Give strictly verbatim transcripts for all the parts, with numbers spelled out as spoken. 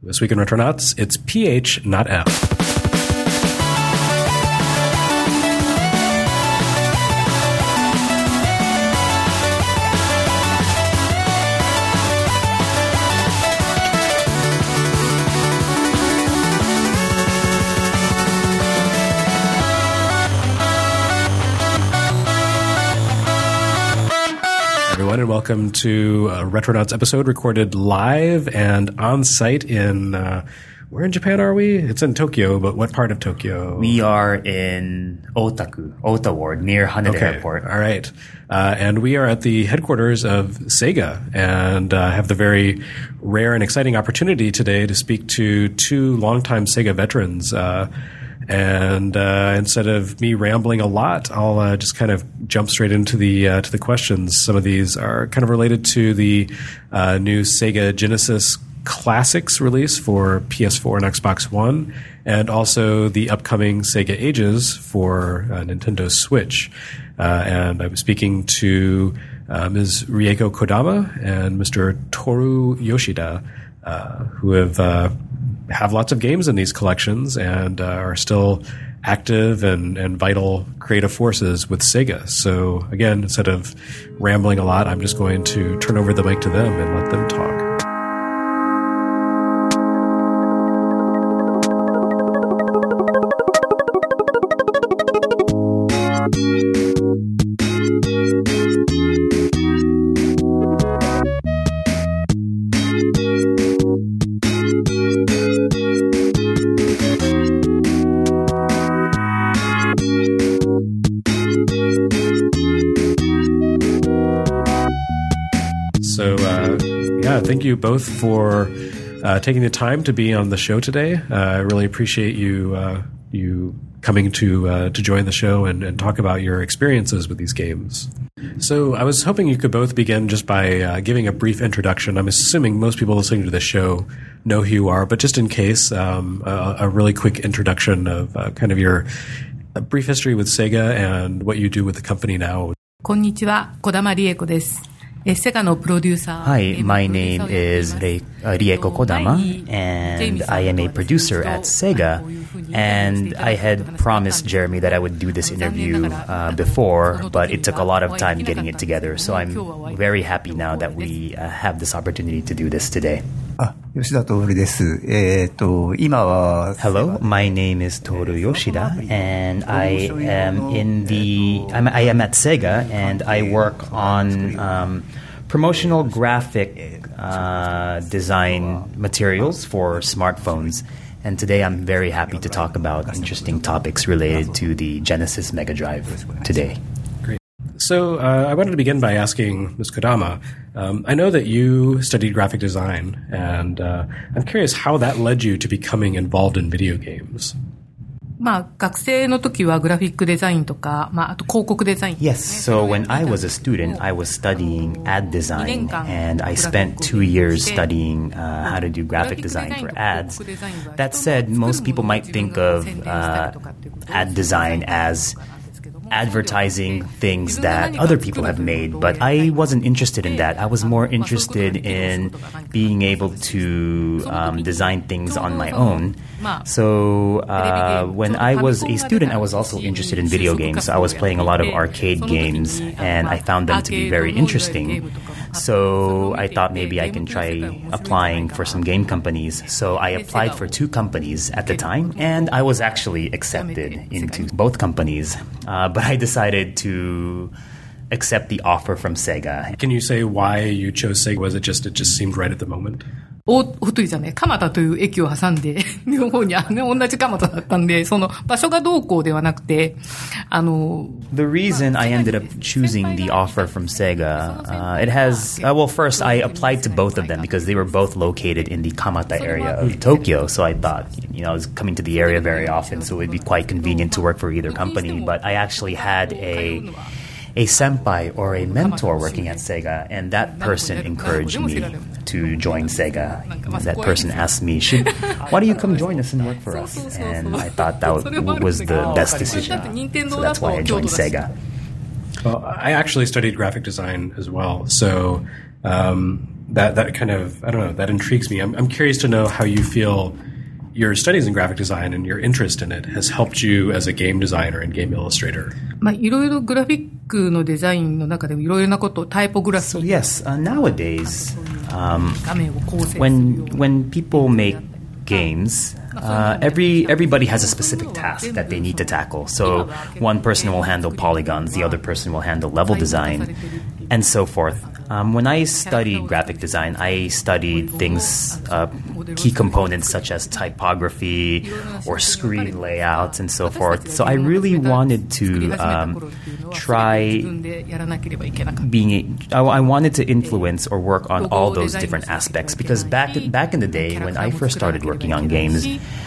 This week in Retronauts, it's P H, not F. And welcome to a Retronauts episode recorded live and on site in, uh, where in Japan are we? It's in Tokyo, but what part of Tokyo? We are in Otaku, Ota Ward, near Haneda okay. Airport. All right. Uh, and we are at the headquarters of Sega and uh, have the very rare and exciting opportunity today to speak to two longtime Sega veterans. Uh, And uh, instead of me rambling a lot, I'll uh, just kind of jump straight into the uh, to the questions. Some of these are kind of related to the uh, new Sega Genesis Classics release for P S four and Xbox One, and also the upcoming Sega Ages for uh, Nintendo Switch. Uh, and I'm speaking to uh, Miz Rieko Kodama and Mister Toru Yoshida, uh, who have uh, have lots of games in these collections and uh, are still active and, and vital creative forces with Sega. So again, instead of rambling a lot, I'm just going to turn over the mic to them and let them talk. Thank you both for uh, taking the time to be on the show today. Uh, I really appreciate you uh, you coming to uh, to join the show and, and talk about your experiences with these games. So I was hoping you could both begin just by uh, giving a brief introduction. I'm assuming most people listening to the show know who you are, but just in case, um, a, a really quick introduction of uh, kind of your a brief history with Sega and what you do with the company now. こんにちは、児玉理恵子です。 Hi, my name is Re- uh, Rieko Kodama, and I am a producer at Sega. And I had promised Jeremy that I would do this interview uh, before, but it took a lot of time getting it together. So I'm very happy now that we uh, have this opportunity to do this today. Hello, my name is Toru Yoshida, and I am in the I'm, I am at Sega, and I work on um, promotional graphic uh, design materials for smartphones. And today I'm very happy to talk about interesting topics related to the Genesis Mega Drive today. So uh, I wanted to begin by asking Miz Kodama, um, I know that you studied graphic design, and uh, I'm curious how that led you to becoming involved in video games. まあ、学生の時はグラフィックデザインとか、まあ、あと広告デザイン。 Yes, so when I was a student, I was studying ad design, and I spent two years studying uh, how to do graphic design for ads. That said, most people might think of uh, ad design as advertising things that other people have made, but I wasn't interested in that. I was more interested in being able to um, design things on my own. So uh, when I was a student, I was also interested in video games. I was playing a lot of arcade games, and I found them to be very interesting. So I thought maybe I can try applying for some game companies. So I applied for two companies at the time, and I was actually accepted into both companies. Uh, but I decided to accept the offer from Sega. Can you say why you chose Sega? Was it just it just seemed right at the moment? 大鳥じゃね、蒲田という駅を挟んで、両方にあの同じ蒲田だったんで、その場所がどうこうではなくて、あの。 The reason I ended up choosing the offer from Sega, uh, it has, uh, well, first I applied to both of them because they were both located in the Kamata area of Tokyo. So I thought, you know, I was coming to the area very often, so it would be quite convenient to work for either company. But I actually had a a senpai or a mentor working at Sega, and that person encouraged me to join Sega. That person asked me, Should, why don't you come join us and work for us? And I thought that was the best decision. So that's why I joined Sega. Well, I actually studied graphic design as well. So um, that, that kind of, I don't know, that intrigues me. I'm, I'm curious to know how you feel your studies in graphic design and your interest in it has helped you as a game designer and game illustrator. まあ、いろいろグラフィックのデザインの中でもいろいろなこと、タイポグラフィー。 So yes, uh, nowadays, um, when, when people make games, uh, every, everybody has a specific task that they need to tackle. So one person will handle polygons, the other person will handle level design, and so forth. Um, when I studied graphic design, I studied things, uh, key components such as typography or screen layouts and so forth. So I really wanted to um, try being, I, I wanted to influence or work on all those different aspects because back back in the day when I first started working on games,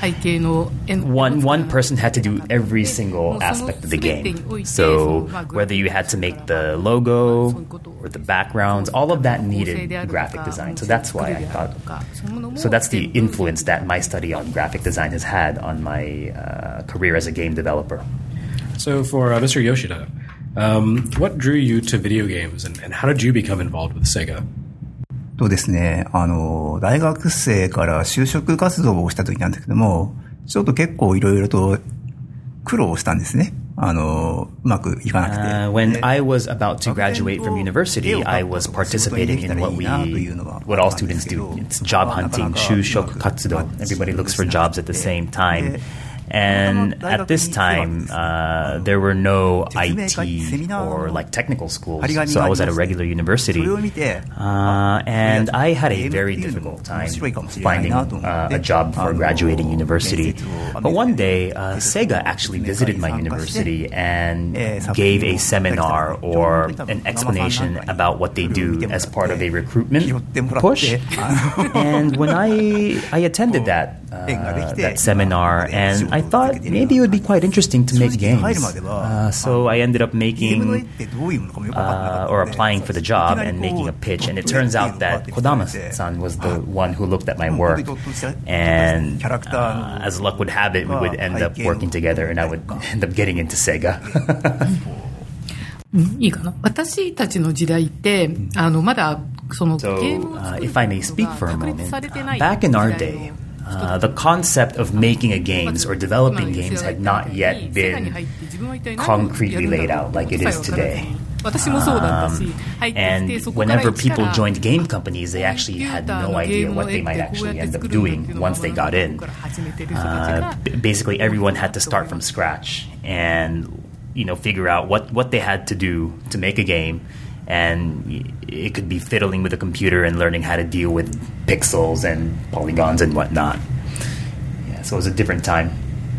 one one person had to do every single aspect of the game. So whether you had to make the logo or the background, all of that needed graphic design. So that's why I thought, so that's the influence that my study on graphic design has had on my uh, career as a game developer. So for uh, Mister Yoshida, um, what drew you to video games and, and how did you become involved with Sega? とですね、あの、大学生から就職活動をした時なんですけども、ちょっと結構いろいろと苦労したんですね。あの、うまくいかなくて。 Uh, when I was about to graduate from university, I was participating in what we, what all students do. It's job hunting, 就職活動. Everybody looks for jobs at the same time. And at this time, uh, there were no I T or like technical schools, so I was at a regular university. Uh, and I had a very difficult time finding uh, a job for graduating university. But one day, uh, Sega actually visited my university and gave a seminar or an explanation about what they do as part of a recruitment push. And when I I attended that uh, that seminar, and I thought maybe it would be quite interesting to make games. Uh, so I ended up making uh, or applying for the job and making a pitch. And it turns out that Kodama-san was the one who looked at my work. And uh, as luck would have it, we would end up working together and I would end up getting into Sega. いいかな。私たちの時代って、あの、まだ、その、ゲームを作る if I may speak for a moment, back in our day, Uh, the concept of making a games or developing games had not yet been concretely laid out like it is today. Um, and whenever people joined game companies, they actually had no idea what they might actually end up doing once they got in. Uh, basically, everyone had to start from scratch and, you know, figure out what, what they had to do to make a game. And it could be fiddling with a computer and learning how to deal with pixels and polygons and whatnot. Yeah, so it was a different time.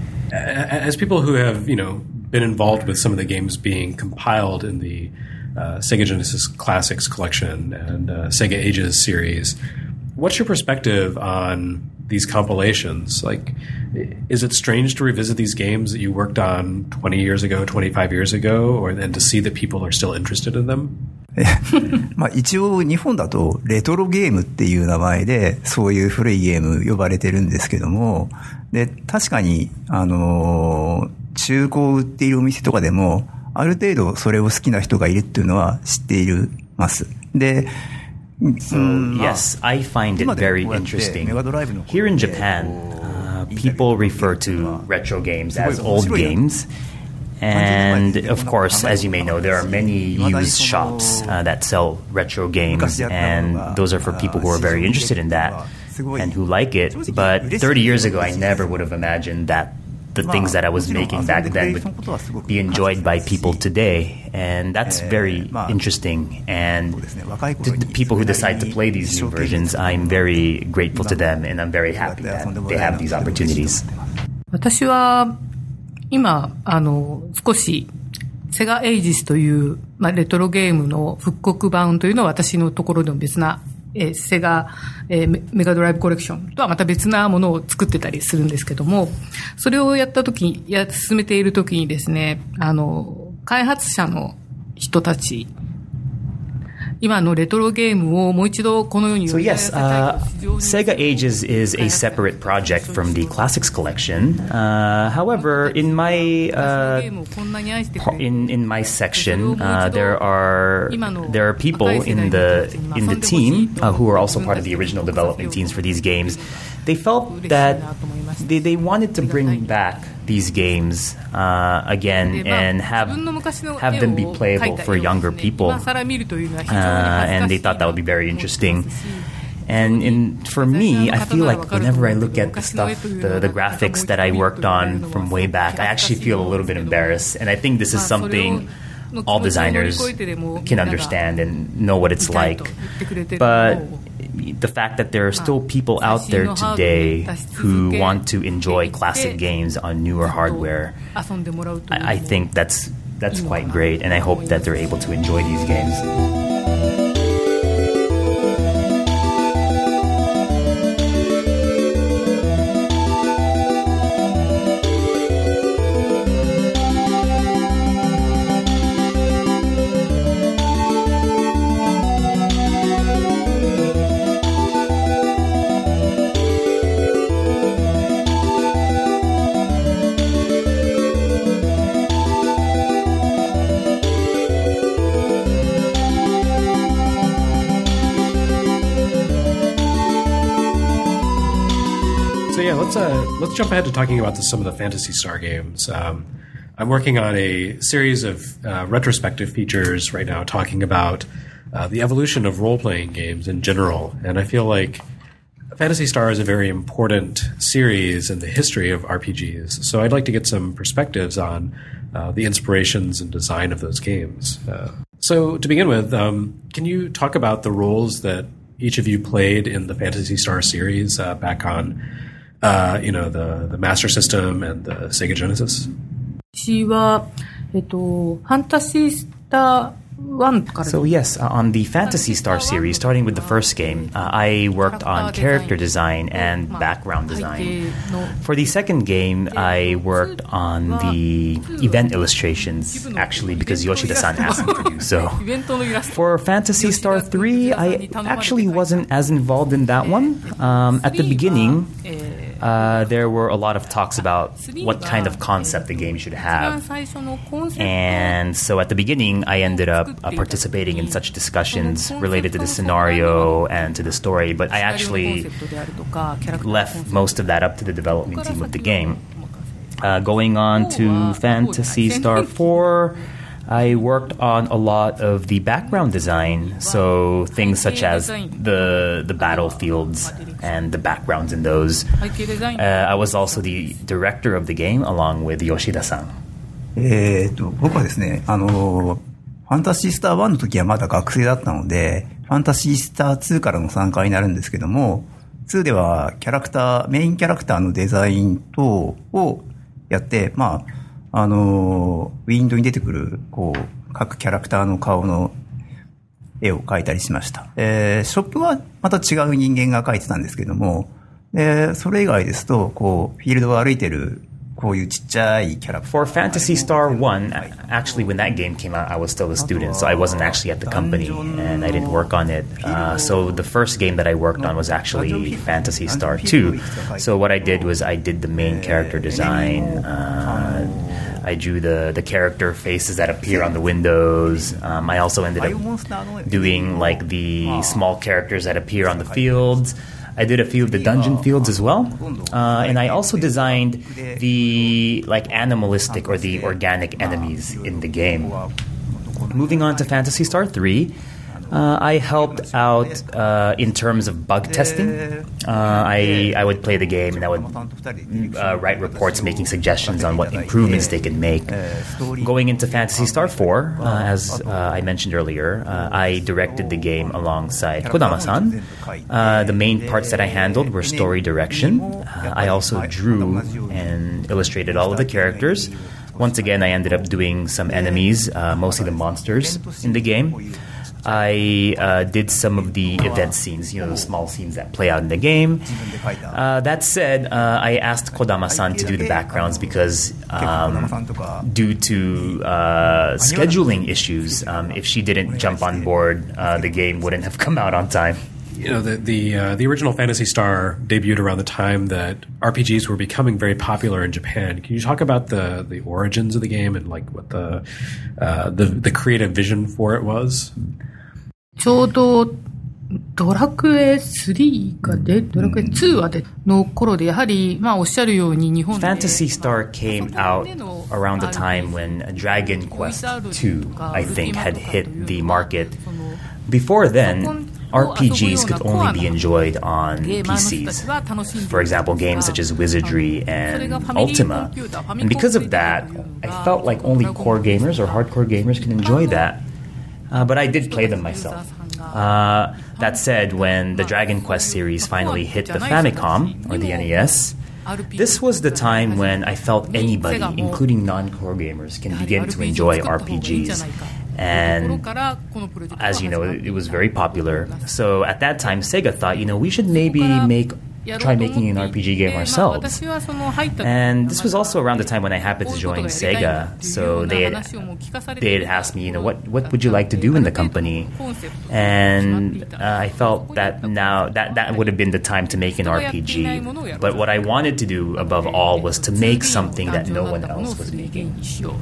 As people who have, you know, been involved with some of the games being compiled in the uh, Sega Genesis Classics collection and uh, Sega Ages series, what's your perspective on these compilations? Like, is it strange to revisit these games that you worked on twenty years ago, twenty-five years ago, or and to see that people are still interested in them? まあ一応日本だとレトロゲームっていう名前でそういう古いゲーム呼ばれてるんですけども、で確かにあの中古を売っているお店とかでもある程度それを好きな人がいるっていうのは知っているます。で So, yes, I find it very interesting. Here in Japan, uh, people refer to retro games as old games. And, of course, as you may know, there are many used shops uh, that sell retro games. And those are for people who are very interested in that and who like it. But thirty years ago, I never would have imagined that the things that I was making back then would be enjoyed by people today. And that's very interesting. And to the people who decide to play these new versions, I'm very grateful to them, and I'm very happy that they have these opportunities. 私は今、あの、少しセガエイジスという、まあ、レトロゲームの復刻版というのは私のところでも別なえー、セガ、えー、メガドライブコレクションとはまた別なものを作ってたりするんですけども、それをやった時に、や、進めている時にですね、あの、開発者の人たち、 今のレトロゲームをもう一度このように So yes, uh, Sega Ages is a separate project from the Classics collection. Uh, however, in my uh, in in my section, uh, there are there are people in the in the team uh, who are also part of the original development teams for these games. They felt that they they wanted to bring back these games uh, again and have have them be playable for younger people, uh, and they thought that would be very interesting. And in, for me, I feel like whenever I look at the stuff, the, the graphics that I worked on from way back, I actually feel a little bit embarrassed. And I think this is something all designers can understand and know what it's like. But the fact that there are still people out there today who want to enjoy classic games on newer hardware, I, I think that's that's quite great, and I hope that they're able to enjoy these games. Let's uh, let's jump ahead to talking about the, some of the Phantasy Star games. Um, I'm working on a series of uh, retrospective features right now, talking about uh, the evolution of role-playing games in general. And I feel like Phantasy Star is a very important series in the history of R P Gs. So I'd like to get some perspectives on uh, the inspirations and design of those games. Uh, so to begin with, um, can you talk about the roles that each of you played in the Phantasy Star series uh, back on Uh, you know, the, the Master System and the Sega Genesis? 私は、えっと、ファンタシースター So yes, uh, on the Phantasy Star series, starting with the first game, uh, I worked on character design and background design. For the second game, I worked on the event illustrations, actually, because Yoshida-san asked me to do so. For Phantasy Star three, I actually wasn't as involved in that one. Um, at the beginning, Uh, there were a lot of talks about what kind of concept the game should have. And so at the beginning, I ended up uh, participating in such discussions related to the scenario and to the story, but I actually left most of that up to the development team of the game. Uh, going on to Phantasy Star four, I worked on a lot of the background design, so things such as the the battlefields and the backgrounds in those. Uh, I was also the director of the game along with Yoshida-san. えーと、僕はですね、あの、ファンタシースターワンの時はまだ学生だったので、ファンタシースターツーからの参加になるんですけども、ツーではキャラクター、メインキャラクターのデザイン等をやって、まあ、あの、ウィンドウに出てくる、こう、各キャラクターの顔の絵を描いたりしました。えー、ショップはまた違う人間が描いてたんですけども、で、それ以外ですと、こう、フィールドを歩いてる、こういうちっちゃいキャラクター。 For Phantasy Star one, actually when that game came out, I was still a student, so I wasn't actually at the company, and I didn't work on it. Uh, so the first game that I worked on was actually Phantasy Star two. So what I did was I did the main character design, uh, I drew the, the character faces that appear on the windows. Um, I also ended up doing like the small characters that appear on the fields. I did a few of the dungeon fields as well. Uh, and I also designed the like animalistic or the organic enemies in the game. Moving on to Phantasy Star three, uh, I helped out uh, in terms of bug testing. Uh, I I would play the game and I would uh, write reports making suggestions on what improvements they could make. Going into Phantasy Star four, uh, as uh, I mentioned earlier, uh, I directed the game alongside Kodama-san. Uh, the main parts that I handled were story direction. Uh, I also drew and illustrated all of the characters. Once again, I ended up doing some enemies, uh, mostly the monsters in the game. I uh, did some of the event scenes, you know, the small scenes that play out in the game. Uh, that said, uh, I asked Kodama-san to do the backgrounds because um, due to uh, scheduling issues, um, if she didn't jump on board, uh, the game wouldn't have come out on time. You know, the the, uh, the original Phantasy Star debuted around the time that R P Gs were becoming very popular in Japan. Can you talk about the, the origins of the game and like what the uh, the the creative vision for it was? ちょうどドラクエスリーが出、ドラクエツーは出の頃で、やはり、まあおっしゃるように日本で Phantasy Star came out around the time when Dragon Quest two, I think, had hit the market. Before then, R P Gs could only be enjoyed on P Cs. For example, games such as Wizardry and Ultima. And because of that, I felt like only core gamers or hardcore gamers could enjoy that. Uh, but I did play them myself. Uh, that said, when the Dragon Quest series finally hit the Famicom, or the N E S, this was the time when I felt anybody, including non-core gamers, can begin to enjoy R P Gs. And as you know, it was very popular. So at that time, Sega thought, you know, we should maybe make try making an R P G game ourselves. And this was also around the time when I happened to join Sega. So they had, they had asked me, you know, what, what would you like to do in the company? And uh, I felt that now that, that would have been the time to make an R P G. But what I wanted to do above all was to make something that no one else was making.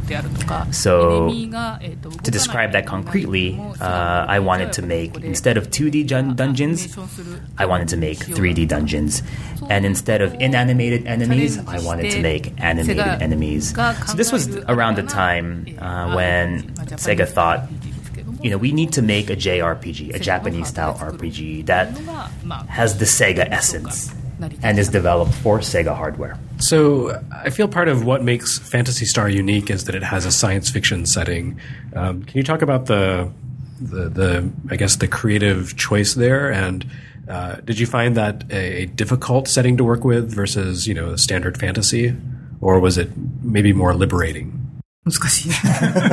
So to describe that concretely, uh, I wanted to make, instead of two D dun- dungeons, I wanted to make three D dungeons. And instead of inanimated enemies, I wanted to make animated enemies. So this was around the time uh, when Sega thought, you know, we need to make a J R P G, a Japanese-style R P G that has the Sega essence and is developed for Sega hardware. So I feel part of what makes Phantasy Star unique is that it has a science fiction setting. Um, can you talk about the, the, the, I guess, the creative choice there? And uh, did you find that a, a difficult setting to work with versus, you know, standard fantasy? Or was it maybe more liberating? 難しい。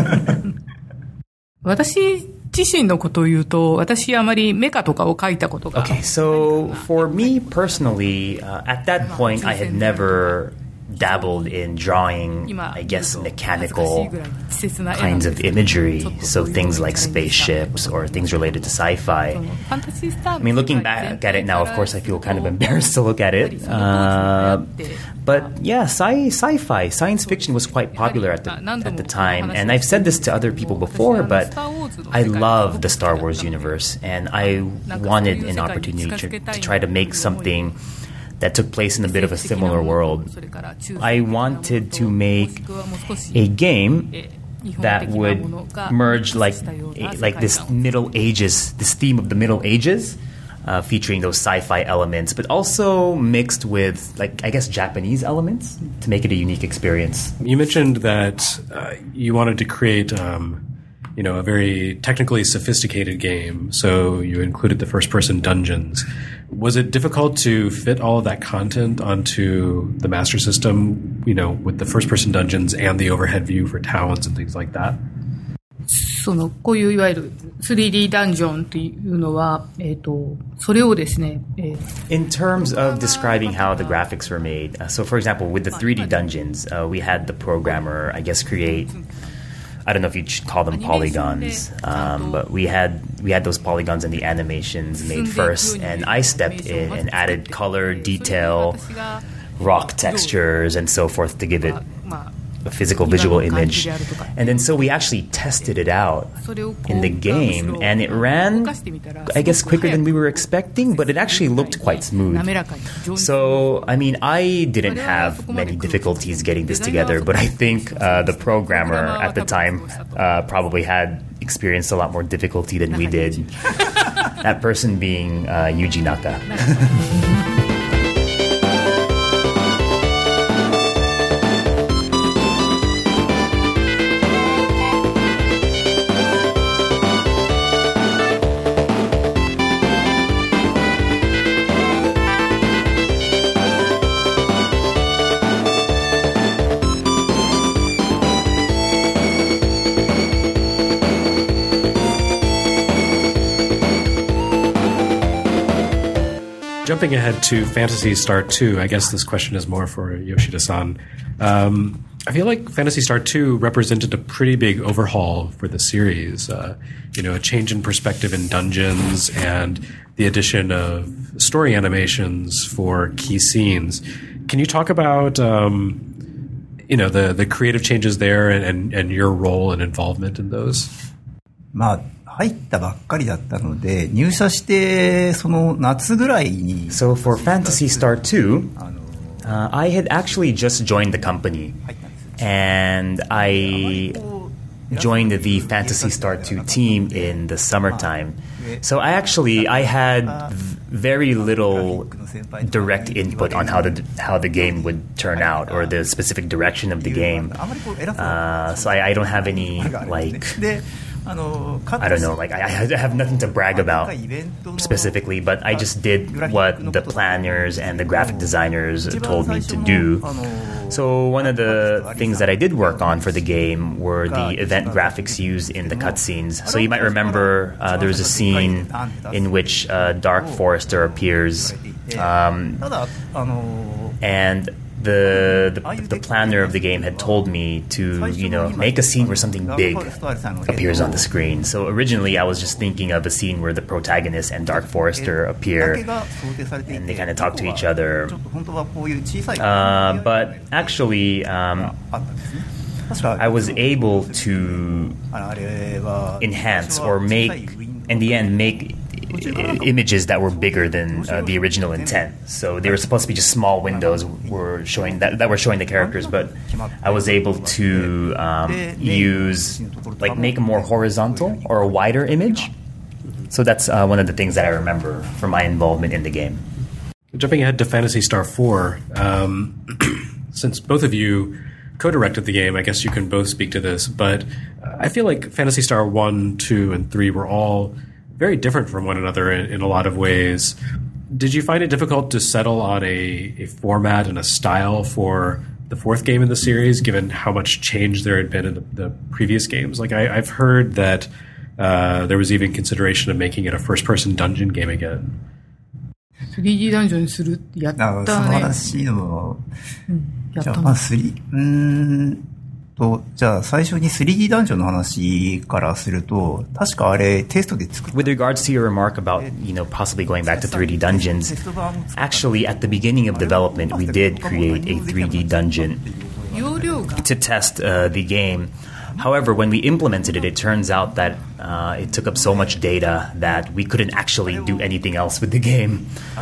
私自身のことを言うと、私あまりメカとかを描いたことが。 Okay, so for me personally, uh, at that point I had never dabbled in drawing, I guess, mechanical kinds of imagery, so things like spaceships or things related to sci-fi. I mean, looking back at it now, of course, I feel kind of embarrassed to look at it. Uh, but yeah, sci- sci-fi, science fiction was quite popular at the, at the time, and I've said this to other people before, but I love the Star Wars universe, and I wanted an opportunity to, to try to make something that took place in a bit of a similar world. I wanted to make a game that would merge like like this Middle Ages, this theme of the Middle Ages, uh, featuring those sci-fi elements, but also mixed with, like, I guess, Japanese elements to make it a unique experience. You mentioned that uh, you wanted to create um, you know, a very technically sophisticated game, so you included the first-person dungeons. Was it difficult to fit all of that content onto the Master System, you know, with the first-person dungeons and the overhead view for towns and things like that? そのこういういわゆる スリーディー ダンジョンっていうのは、えっと、それをですね、えー、 In terms of describing how the graphics were made, uh, so for example, with the three D dungeons, uh, we had the programmer, I guess, create, I don't know if you should call them polygons, um, but we had we had those polygons and the animations made first, and I stepped in and added color, detail, rock textures, and so forth to give it a physical visual image. And then so we actually tested it out in the game, and it ran, I guess, quicker than we were expecting, but it actually looked quite smooth. So, I mean, I didn't have many difficulties getting this together, but I think uh, the programmer at the time uh, probably had experienced a lot more difficulty than we did. That person being uh, Yuji Naka. Jumping ahead to Phantasy Star two, I guess this question is more for Yoshida-san. Um, I feel like Phantasy Star two represented a pretty big overhaul for the series. Uh, you know, a change in perspective in dungeons and the addition of story animations for key scenes. Can you talk about, um, you know, the, the creative changes there and, and, and your role and involvement in those? まあ、入ったばっかりだったので、入社してその夏ぐらいに。 So for Phantasy Star two, uh, I had actually just joined the company, and I joined the Phantasy Star two team in the summertime. So I actually I had very little direct input on how the how the game would turn out or the specific direction of the game. Uh, so I, I don't have any like. I don't know, like I, I have nothing to brag about specifically, but I just did what the planners and the graphic designers told me to do. So one of the things that I did work on for the game were the event graphics used in the cutscenes. So you might remember uh, there was a scene in which uh, Dark Forester appears, um, and The, the the planner of the game had told me to, you know, make a scene where something big appears on the screen. So originally I was just thinking of a scene where the protagonist and Dark Forester appear and they kind of talk to each other. Uh, but actually, um, I was able to enhance or make, in the end, make images that were bigger than uh, the original intent. So they were supposed to be just small windows were showing that, that were showing the characters, but I was able to um, use, like, make a more horizontal or a wider image. So that's uh, one of the things that I remember from my involvement in the game. Jumping ahead to Phantasy Star four, um, since both of you co-directed the game, I guess you can both speak to this, but I feel like Phantasy Star one, two, and three were all very different from one another in, in a lot of ways. Did you find it difficult to settle on a, a format and a style for the fourth game in the series, given how much change there had been in the, the previous games? Like I, I've heard that uh, there was even consideration of making it a first-person dungeon game again. スリーディー ダンジョンにするってやったね。 その話の、うん、やったの。じゃあ、まあ、スリー、うーんと、じゃあ最初に スリーディー ダンジョンの話からすると、確かあれテストで作った。 With regards to your remark about, you know, possibly going back to three D dungeons, actually at the beginning of development, we did create a three D dungeon to test uh, the game. However, when we implemented it, it turns out that uh, it took up so much data that we couldn't actually do anything else with the game.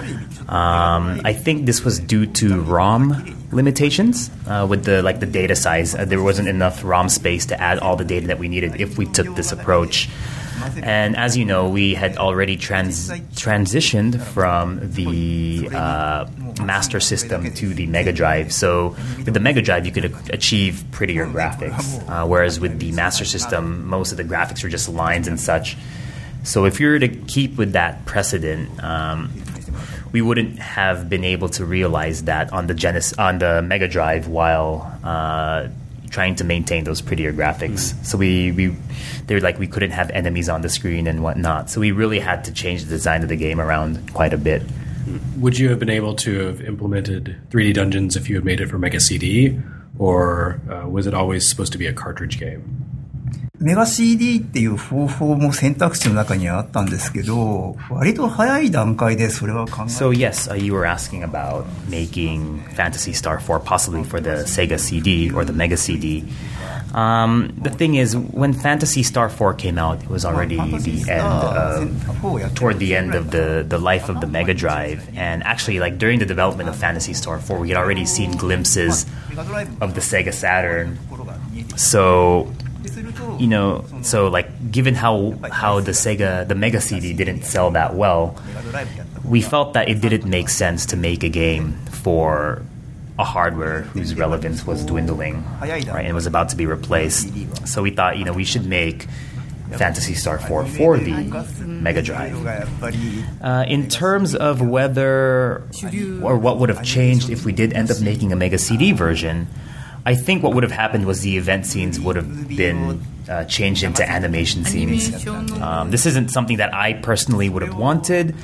Um, I think this was due to ROM limitations uh, with the like the data size. Uh, there wasn't enough ROM space to add all the data that we needed if we took this approach. And as you know, we had already trans- transitioned from the uh, Master System to the Mega Drive. So with the Mega Drive, you could a- achieve prettier graphics, uh, whereas with the Master System, most of the graphics were just lines and such. So if you were to keep with that precedent, um, we wouldn't have been able to realize that on the Genesis, on the Mega Drive while uh, trying to maintain those prettier graphics. Mm. So we, we they were like we couldn't have enemies on the screen and whatnot. So we really had to change the design of the game around quite a bit. Would you have been able to have implemented three D dungeons if you had made it for Mega C D, or uh, was it always supposed to be a cartridge game? メガ シーディー っていう方法も選択肢の中にはあったんですけど、割と早い段階でそれは考え。 So yes, uh, you were asking about making Phantasy Star four possibly for the Sega C D or the Mega C D. Um, the thing is, when Phantasy Star four came out, it was already the end of, toward the end of the, the life of the Mega Drive. And actually, like during the development of Phantasy Star four, we had already seen glimpses of the Sega Saturn. So, you know, so like given how how the Sega, the Mega C D didn't sell that well, we felt that it didn't make sense to make a game for a hardware whose relevance was dwindling, right, and was about to be replaced. So we thought, you know, we should make Phantasy Star four for the Mega Drive. Uh, in terms of whether or what would have changed if we did end up making a Mega C D version, I think what would have happened was the event scenes would have been uh, changed into animation scenes. Um, this isn't something that I personally would have wanted,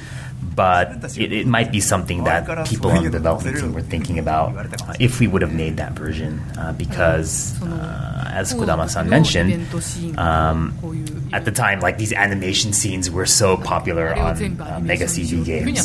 but it, it might be something that people on the development team were thinking about uh, if we would have made that version. Uh, because, uh, as Kodama-san mentioned, um, at the time, like these animation scenes were so popular on uh, Mega C D games.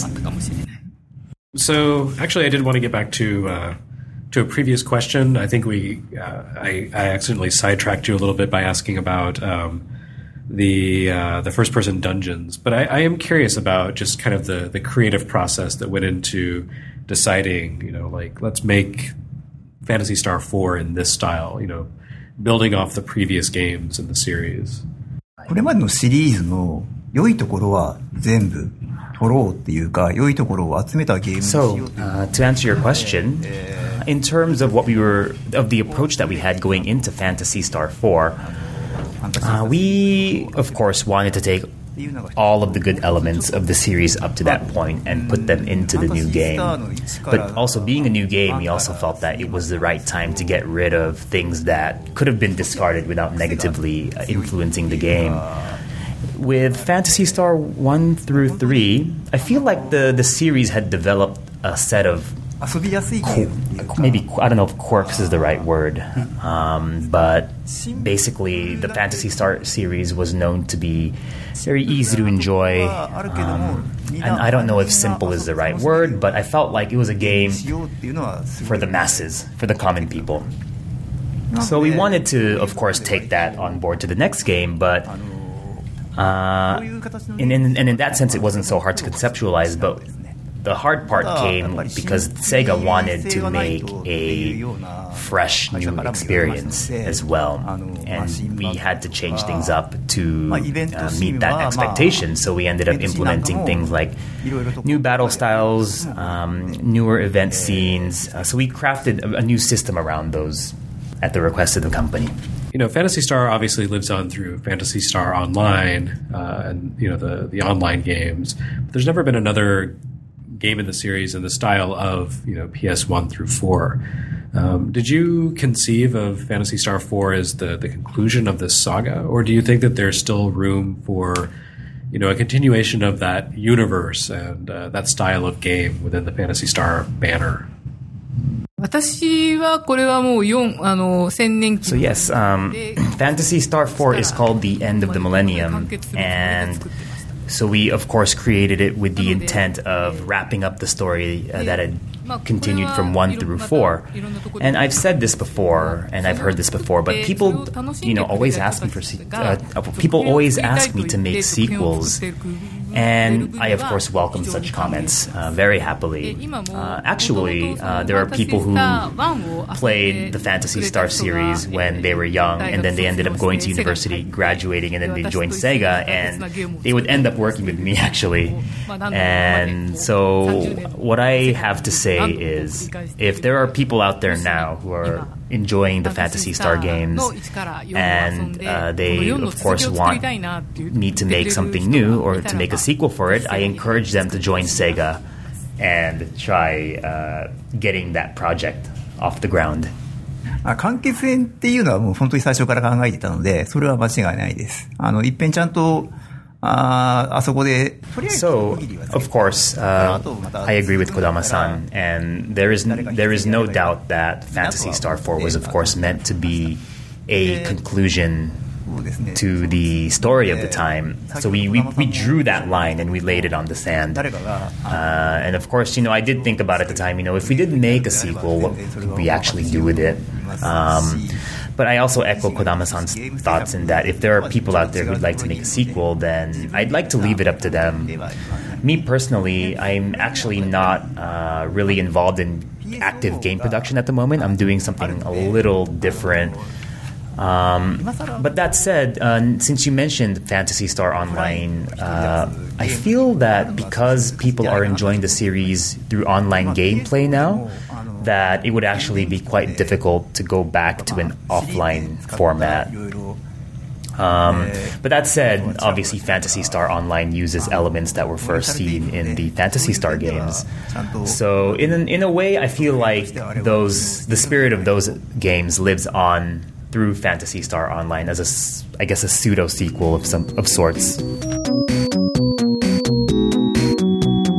So, actually, I did want to get back to uh, to a previous question. I think we uh, I, I accidentally sidetracked you a little bit by asking about um, the uh, the first person dungeons, but I, I am curious about just kind of the the creative process that went into deciding, you know, like let's make Phantasy Star four in this style, you know, building off the previous games in the series. これまでのシリーズの良いところは全部取ろうっていうか、良いところを集めたゲームにしよう So, uh, to answer your question, in terms of what we were, of the approach that we had going into Phantasy Star four, uh, we, of course, wanted to take all of the good elements of the series up to that point and put them into the new game. But also, being a new game, we also felt that it was the right time to get rid of things that could have been discarded without negatively uh, influencing the game. With Phantasy Star one through three, I feel like the, the series had developed a set of maybe, I don't know if quirks is the right word, um, but basically the Phantasy Star series was known to be very easy to enjoy, um, and I don't know if simple is the right word, but I felt like it was a game for the masses, for the common people. So we wanted to, of course, take that on board to the next game, but uh, and, in, and in that sense it wasn't so hard to conceptualize, but the hard part came because Sega wanted to make a fresh new experience as well, and we had to change things up to uh, meet that expectation. So we ended up implementing things like new battle styles, um, newer event scenes. Uh, so we crafted a, a new system around those at the request of the company. You know, Phantasy Star obviously lives on through Phantasy Star Online uh, and, you know, the, the online games. But there's never been another game in the series in the style of, you know, P S one through four. Um, did you conceive of Phantasy Star four as the, the conclusion of this saga, or do you think that there's still room for, you know, a continuation of that universe and uh, that style of game within the Phantasy Star banner? 私はこれはもうよん、あの、千年期 So yes, um, Phantasy Star four is called The End of the Millennium, and so we, of course, created it with the intent of wrapping up the story uh, that had continued from one through four. And I've said this before, and I've heard this before, but people, you know, always ask me for uh, people always ask me to make sequels. And I, of course, welcome such comments uh, very happily. Uh, actually, uh, there are people who played the Phantasy Star series when they were young, and then they ended up going to university, graduating, and then they joined Sega, and they would end up working with me, actually. And so what I have to say is, if there are people out there now who are enjoying the Phantasy Star games, and uh, they, of course, want me to make something new or to make a sequel for it, I encourage them to join Sega and try uh, getting that project off the ground. 完結編っていうのはもう本当に最初から考えていたので、それは間違いないです。あの、一遍ちゃんと、あ、あそこで、 So, of course, uh, I agree with Kodama-san, and there is there is no doubt that Phantasy Star four was, of course, meant to be a conclusion to the story of the time. So we, we, we drew that line and we laid it on the sand. Uh, and of course, you know, I did think about at the time, you know, if we did make a sequel, what could we actually do with it? Um, but I also echo Kodama-san's thoughts in that if there are people out there who'd like to make a sequel, then I'd like to leave it up to them. Me personally, I'm actually not uh, really involved in active game production at the moment. I'm doing something a little different. Um, but that said, uh, since you mentioned Phantasy Star Online, uh, I feel that because people are enjoying the series through online gameplay now, that it would actually be quite difficult to go back to an offline format. Um, but that said, obviously Phantasy Star Online uses elements that were first seen in the Phantasy Star games. So in an, in a way, I feel like those the spirit of those games lives on through Phantasy Star Online as a, I guess, a pseudo sequel of some of sorts.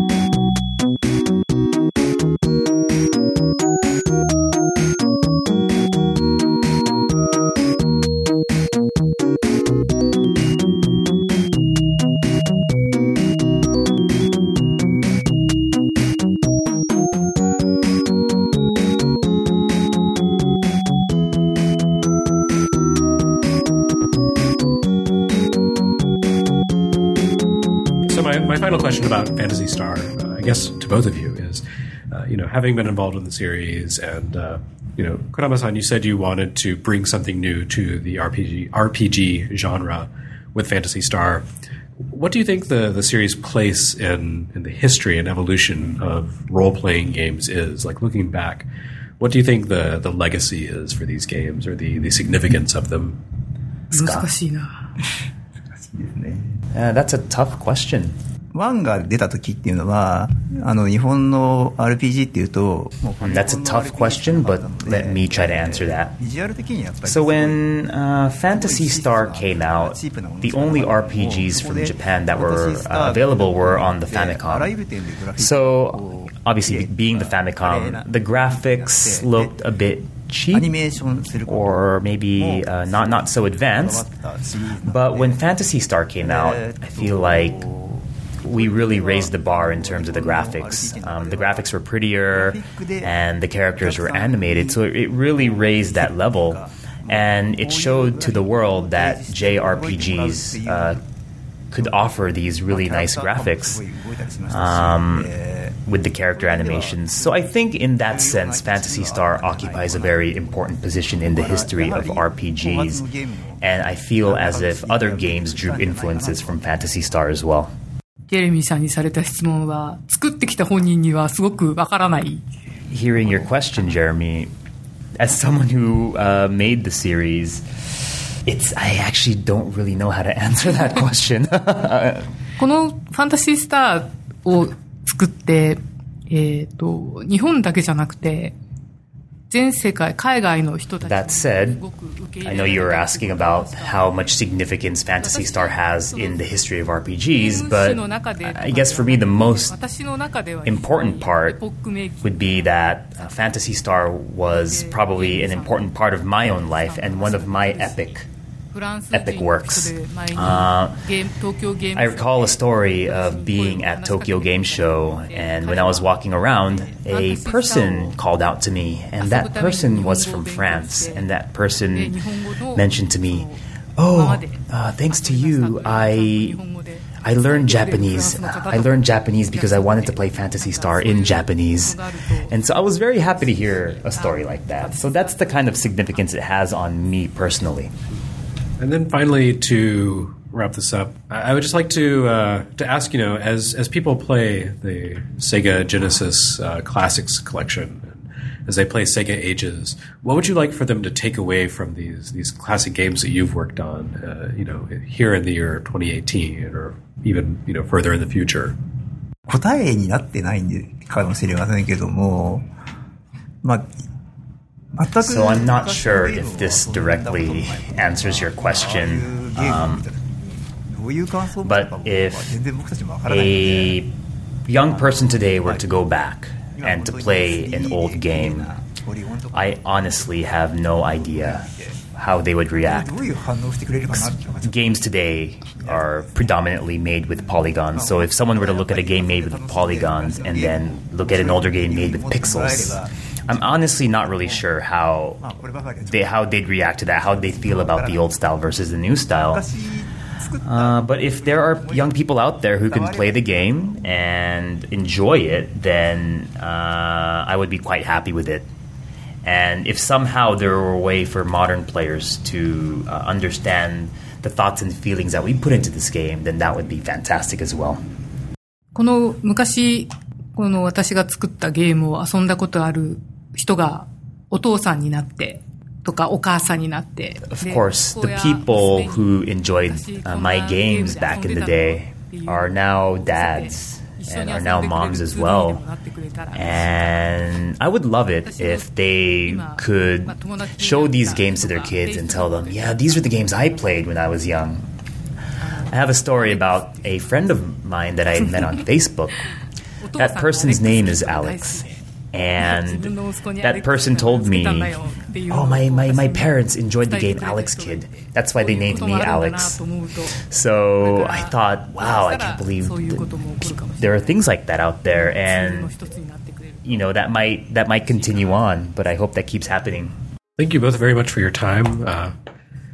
question about Phantasy Star, uh, I guess to both of you, is, uh, you know, having been involved in the series and, uh, you know, Kodama-san, you said you wanted to bring something new to the R P G, R P G genre with Phantasy Star. What do you think the, the series' place in, in the history and evolution of role-playing games is? Like, looking back, what do you think the, the legacy is for these games or the, the significance of them? 難しいな。 Uh, that's a tough question. ワンが出た時っていうのは、あの日本の アールピージー っていうと、 That's a tough question, but let me try to answer that. So when uh, Phantasy Star came out, the only R P Gs from Japan that were uh, available were on the Famicom. So obviously, being the Famicom, the graphics looked a bit cheap or maybe uh, not not so advanced. But when Phantasy Star came out, I feel like we really raised the bar in terms of the graphics. Um, the graphics were prettier and the characters were animated, so it really raised that level. And it showed to the world that J R P Gs uh, could offer these really nice graphics um, with the character animations. So I think in that sense, Phantasy Star occupies a very important position in the history of R P Gs. And I feel as if other games drew influences from Phantasy Star as well. ジェレミーさんにされた質問は作ってきた本人にはすごくわからない。 Hearing your question, Jeremy, as someone who uh, made the series, it's I actually don't really know how to answer that question. このファンタシースターを作って、えーと、日本だけじゃなくて全世界海外の人たち。 That said, I know you were asking about how much significance Phantasy Star has in the history of R P Gs, but I guess for me the most important part would be that uh, Phantasy Star was probably an important part of my own life and one of my epic epic works. Uh, I recall a story of being at Tokyo Game Show, and when I was walking around, a person called out to me, and that person was from France, and that person mentioned to me, "Oh, uh, thanks to you, I I learned Japanese. I learned Japanese because I wanted to play Phantasy Star in Japanese." And so I was very happy to hear a story like that. So that's the kind of significance it has on me personally. And then finally, to wrap this up, I would just like to uh, to ask, you know, as as people play the Sega Genesis uh, Classics collection, as they play Sega Ages, what would you like for them to take away from these these classic games that you've worked on, uh, you know, here in the year twenty eighteen, or even, you know, further in the future? 答えになってないかもしれませんけども、まあ。 So I'm not sure if this directly answers your question, um, but if a young person today were to go back and to play an old game, I honestly have no idea how they would react. Games today are predominantly made with polygons, so if someone were to look at a game made with polygons and then look at an older game made with pixels, I'm honestly not really sure how they how they'd react to that, how they feel about the old style versus the new style. Uh, but if there are young people out there who can play the game and enjoy it, then uh, I would be quite happy with it. And if somehow there were a way for modern players to uh, understand the thoughts and feelings that we put into this game, then that would be fantastic as well. この昔この私が作ったゲームを遊んだことある人がお父さんになってとかお母さんになって Of course, the people who enjoyed uh, my games back in the day are now dads and are now moms as well. And I would love it if they could show these games to their kids and tell them, yeah, these are the games I played when I was young. I have a story about a friend of mine that I met on Facebook. That person's name is Alex. And that person told me, oh, my, my, my parents enjoyed the game Alex Kid. That's why they named me Alex. So I thought, wow, I can't believe there are things like that out there. And, you know, that might that might continue on, but I hope that keeps happening. Thank you both very much for your time. Uh,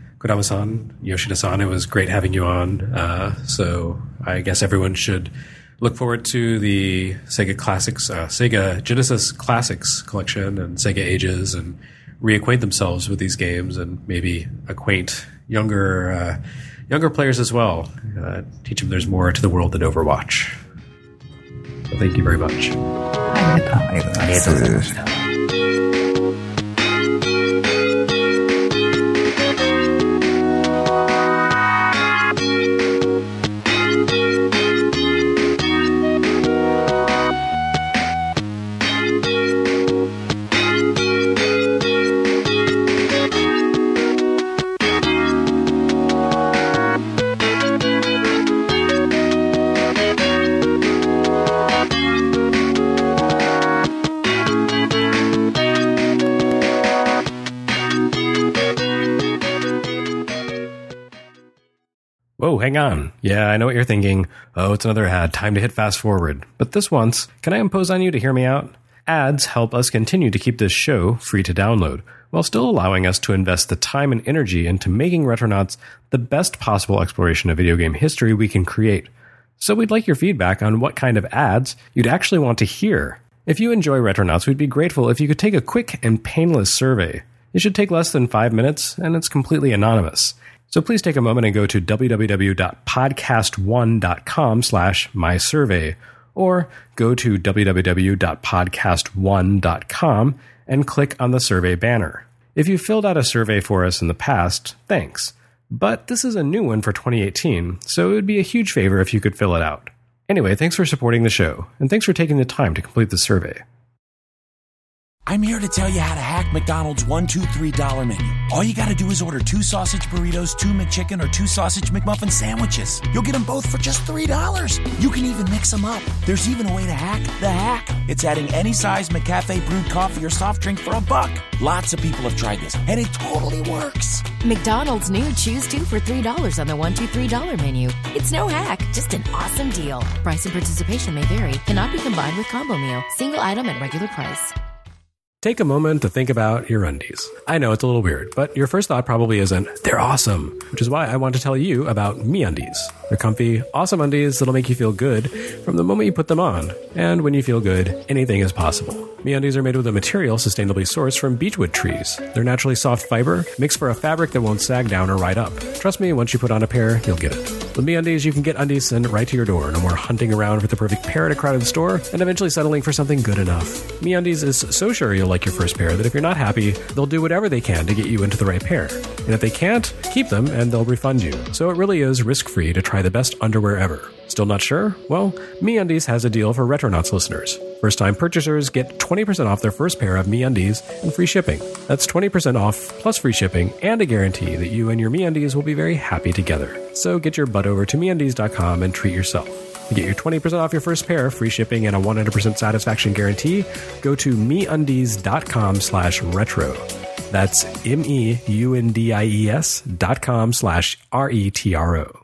Kodama-san, Yoshida-san, it was great having you on. Uh, so I guess everyone should look forward to the Sega Classics, uh, Sega Genesis Classics collection and Sega Ages, and reacquaint themselves with these games and maybe acquaint younger uh, younger players as well. Uh, teach them there's more to the world than Overwatch. So thank you very much. ありがとうございます。 Whoa, hang on. Yeah, I know what you're thinking. Oh, it's another ad. Time to hit fast forward. But this once, can I impose on you to hear me out? Ads help us continue to keep this show free to download, while still allowing us to invest the time and energy into making Retronauts the best possible exploration of video game history we can create. So we'd like your feedback on what kind of ads you'd actually want to hear. If you enjoy Retronauts, we'd be grateful if you could take a quick and painless survey. It should take less than five minutes, and it's completely anonymous. So please take a moment and go to www.podcast1.com slash my survey, or go to www.podcast one dot com and click on the survey banner. If you filled out a survey for us in the past, thanks. But this is a new one for twenty eighteen, so it would be a huge favor if you could fill it out. Anyway, thanks for supporting the show, and thanks for taking the time to complete the survey. I'm here to tell you how to hack McDonald's one two three dollar menu. All you gotta do is order two sausage burritos, two McChicken, or two sausage McMuffin sandwiches. You'll get them both for just three dollars. You can even mix them up. There's even a way to hack the hack. It's adding any size McCafe brewed coffee or soft drink for a buck. Lots of people have tried this, and it totally works. McDonald's new Choose Two for three dollars on the one two three dollar menu. It's no hack, just an awesome deal. Price and participation may vary. Cannot be combined with combo meal. Single item at regular price. Take a moment to think about your undies. I know it's a little weird, but your first thought probably isn't, they're awesome, which is why I want to tell you about MeUndies. They're comfy, awesome undies that'll make you feel good from the moment you put them on. And when you feel good, anything is possible. MeUndies are made with a material sustainably sourced from beechwood trees. They're naturally soft fiber, mixed for a fabric that won't sag down or ride up. Trust me, once you put on a pair, you'll get it. With MeUndies, you can get undies sent right to your door. No more hunting around for the perfect pair at a crowded store, and eventually settling for something good enough. MeUndies is so sure you'll like your first pair that if you're not happy, they'll do whatever they can to get you into the right pair. And if they can't, keep them and they'll refund you. So it really is risk-free to try the best underwear ever. Still not sure? Well, MeUndies has a deal for Retronauts listeners. First-time purchasers get twenty percent off their first pair of MeUndies and free shipping. That's twenty percent off plus free shipping and a guarantee that you and your MeUndies will be very happy together. So get your butt over to MeUndies dot com and treat yourself. To get your twenty percent off your first pair, free shipping, and a one hundred percent satisfaction guarantee, go to MeUndies dot com slash retro. That's M-E-U-N-D-I-E-S dot com slash R-E-T-R-O.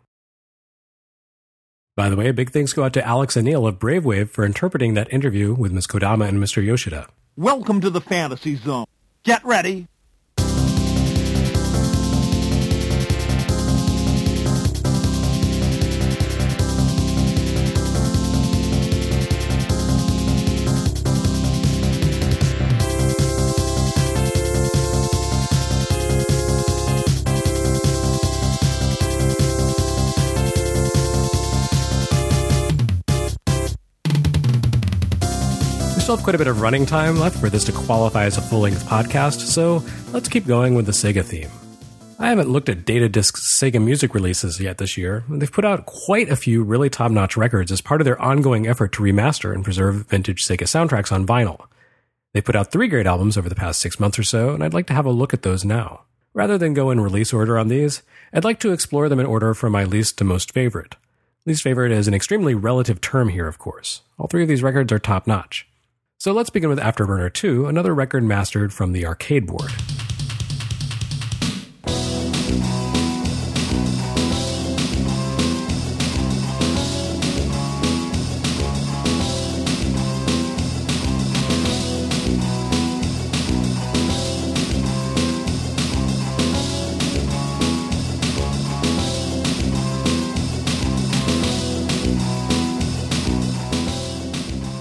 By the way, big thanks go out to Alex and Neil of Brave Wave for interpreting that interview with Miz Kodama and Mister Yoshida. Welcome to the Fantasy Zone. Get ready. We still have quite a bit of running time left for this to qualify as a full-length podcast, so let's keep going with the Sega theme. I haven't looked at Datadisk's Sega music releases yet this year. They've put out quite a few really top-notch records as part of their ongoing effort to remaster and preserve vintage Sega soundtracks on vinyl. They put out three great albums over the past six months or so, and I'd like to have a look at those now. Rather than go in release order on these, I'd like to explore them in order from my least to most favorite. Least favorite is an extremely relative term here, of course. All three of these records are top-notch. So let's begin with Afterburner two, another record mastered from the arcade board.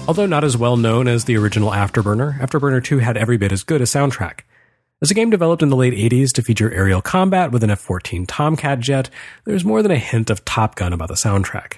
Although not as well known as the original Afterburner, Afterburner two had every bit as good a soundtrack. As a game developed in the late eighties to feature aerial combat with an F fourteen Tomcat jet, there's more than a hint of Top Gun about the soundtrack.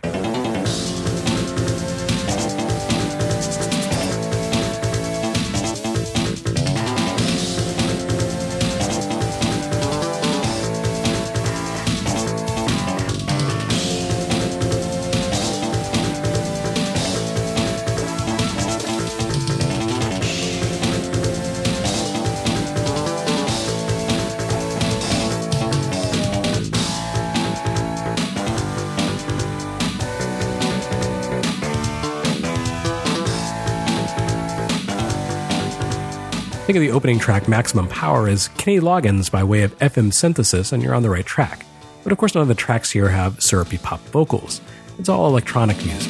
Think of the opening track, Maximum Power, as Kenny Loggins by way of F M synthesis, and you're on the right track. But of course none of the tracks here have syrupy pop vocals. It's all electronic music.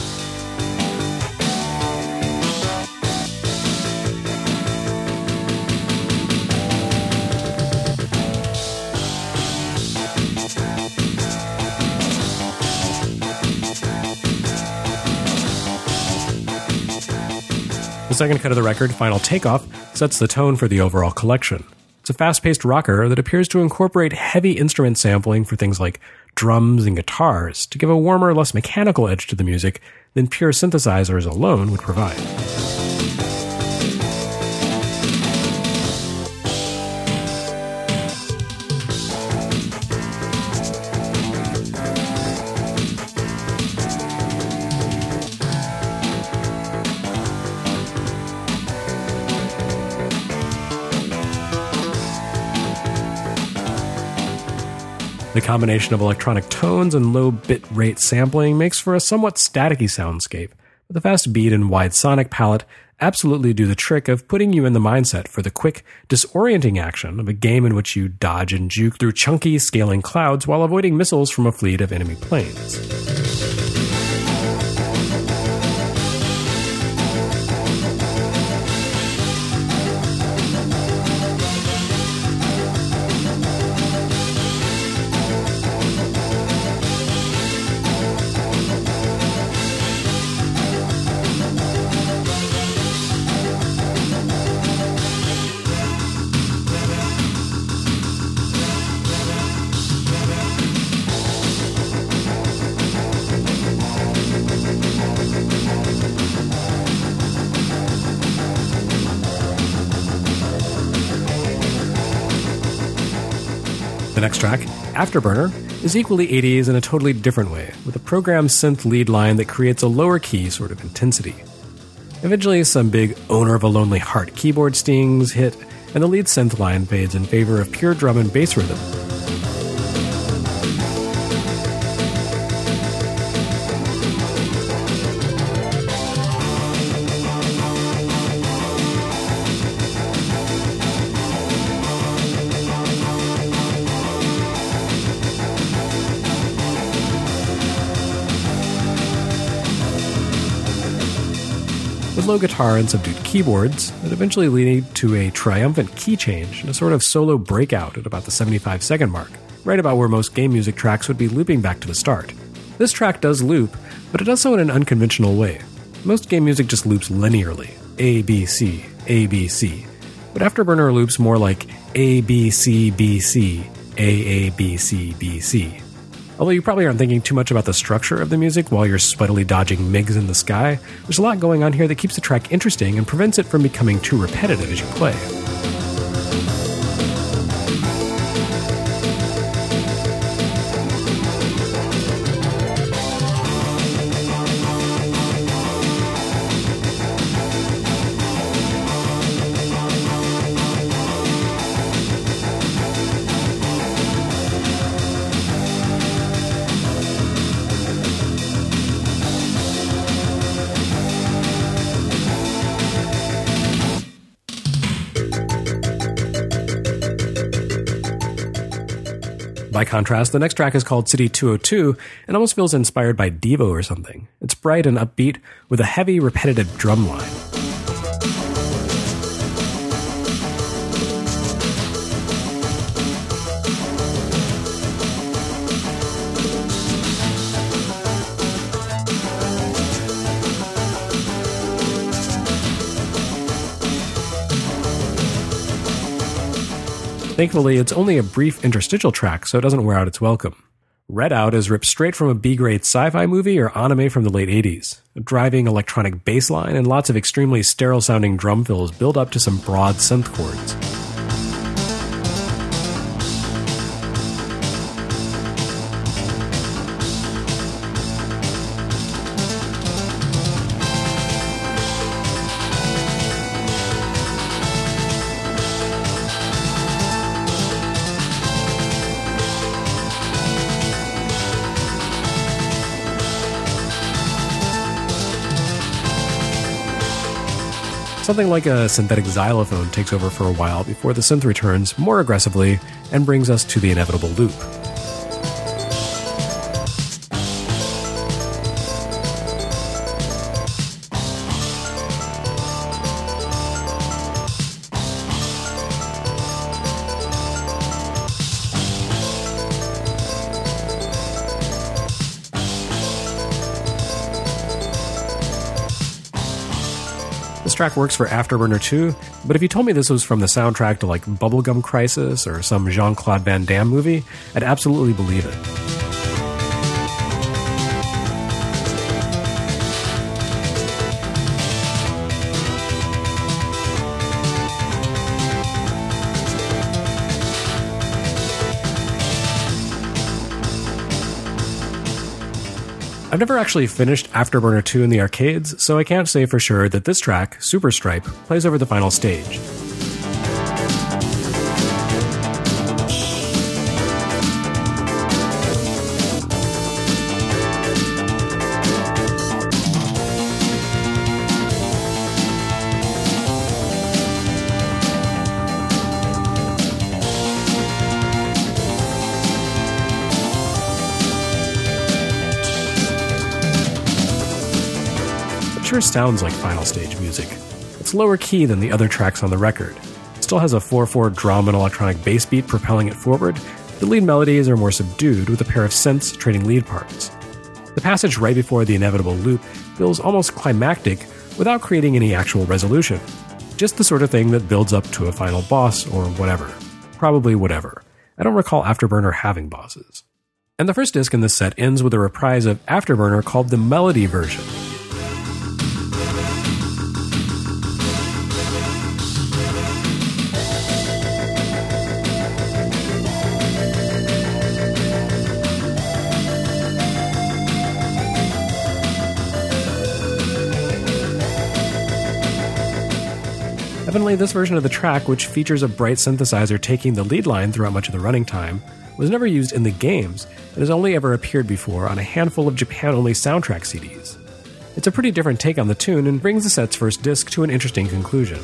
The second cut of the record, Final Takeoff, sets the tone for the overall collection. It's a fast-paced rocker that appears to incorporate heavy instrument sampling for things like drums and guitars to give a warmer, less mechanical edge to the music than pure synthesizers alone would provide. The combination of electronic tones and low bit rate sampling makes for a somewhat staticky soundscape, but the fast beat and wide sonic palette absolutely do the trick of putting you in the mindset for the quick, disorienting action of a game in which you dodge and juke through chunky, scaling clouds while avoiding missiles from a fleet of enemy planes. The next track, Afterburner, is equally eighties in a totally different way, with a programmed synth lead line that creates a lower key sort of intensity. Eventually, some big Owner of a Lonely Heart keyboard stings hit, and the lead synth line fades in favor of pure drum and bass rhythm. With low guitar and subdued keyboards, that eventually lead to a triumphant key change and a sort of solo breakout at about the seventy-five second mark, right about where most game music tracks would be looping back to the start. This track does loop, but it does so in an unconventional way. Most game music just loops linearly, A, B, C, A, B, C. But Afterburner loops more like A, B, C, B, C, A, A, B, C, B, C. Although you probably aren't thinking too much about the structure of the music while you're speedily dodging MiGs in the sky, there's a lot going on here that keeps the track interesting and prevents it from becoming too repetitive as you play. By contrast, the next track is called City two oh two and almost feels inspired by Devo or something. It's bright and upbeat with a heavy, repetitive drum line. Thankfully, it's only a brief interstitial track, so it doesn't wear out its welcome. Red Out is ripped straight from a B-grade sci-fi movie or anime from the late eighties. A driving electronic bass line and lots of extremely sterile-sounding drum fills build up to some broad synth chords. Something like a synthetic xylophone takes over for a while before the synth returns more aggressively and brings us to the inevitable loop. This track works for Afterburner two, but if you told me this was from the soundtrack to like Bubblegum Crisis or some Jean-Claude Van Damme movie, I'd absolutely believe it. I've never actually finished Afterburner two in the arcades, so I can't say for sure that this track, Super Stripe, plays over the final stage. Sure sounds like final stage music. It's lower key than the other tracks on the record. It still has a four four drum and electronic bass beat propelling it forward. The lead melodies are more subdued with a pair of synths trading lead parts. The passage right before the inevitable loop feels almost climactic without creating any actual resolution. Just the sort of thing that builds up to a final boss or whatever. Probably whatever. I don't recall Afterburner having bosses. And the first disc in this set ends with a reprise of Afterburner called the Melody version. Evidently, this version of the track, which features a bright synthesizer taking the lead line throughout much of the running time, was never used in the games and has only ever appeared before on a handful of Japan-only soundtrack C Ds. It's a pretty different take on the tune and brings the set's first disc to an interesting conclusion.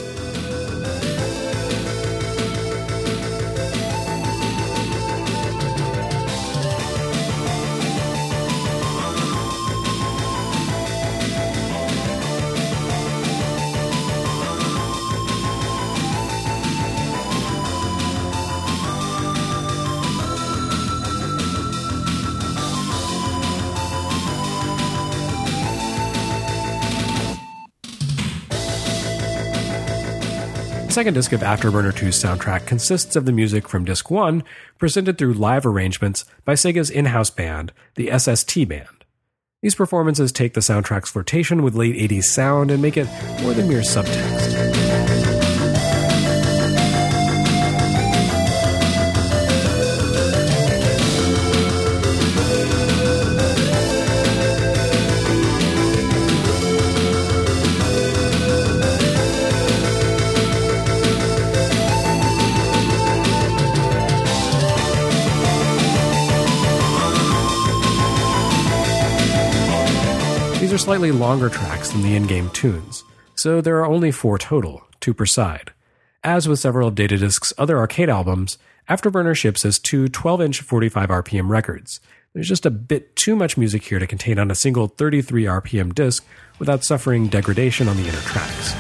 The second disc of Afterburner two's soundtrack consists of the music from Disc one, presented through live arrangements by Sega's in-house band, the S S T Band. These performances take the soundtrack's flirtation with late eighties sound and make it more than mere subtext. These are slightly longer tracks than the in-game tunes, so there are only four total, two per side. As with several of Datadisc's other arcade albums, Afterburner ships as two twelve-inch forty-five R P M records. There's just a bit too much music here to contain on a single thirty-three R P M disc without suffering degradation on the inner tracks.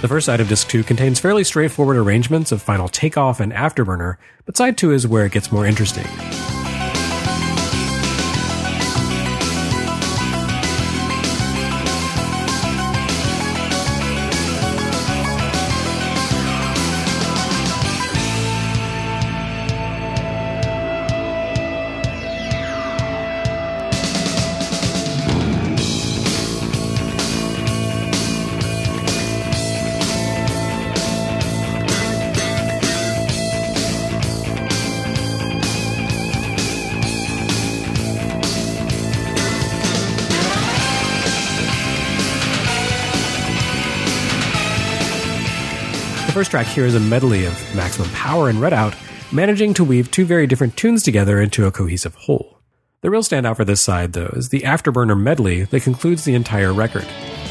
The first side of Disc two contains fairly straightforward arrangements of Final Takeoff and Afterburner, but side two is where it gets more interesting. The first track here is a medley of Maximum Power and Redout, managing to weave two very different tunes together into a cohesive whole. The real standout for this side, though, is the Afterburner medley that concludes the entire record.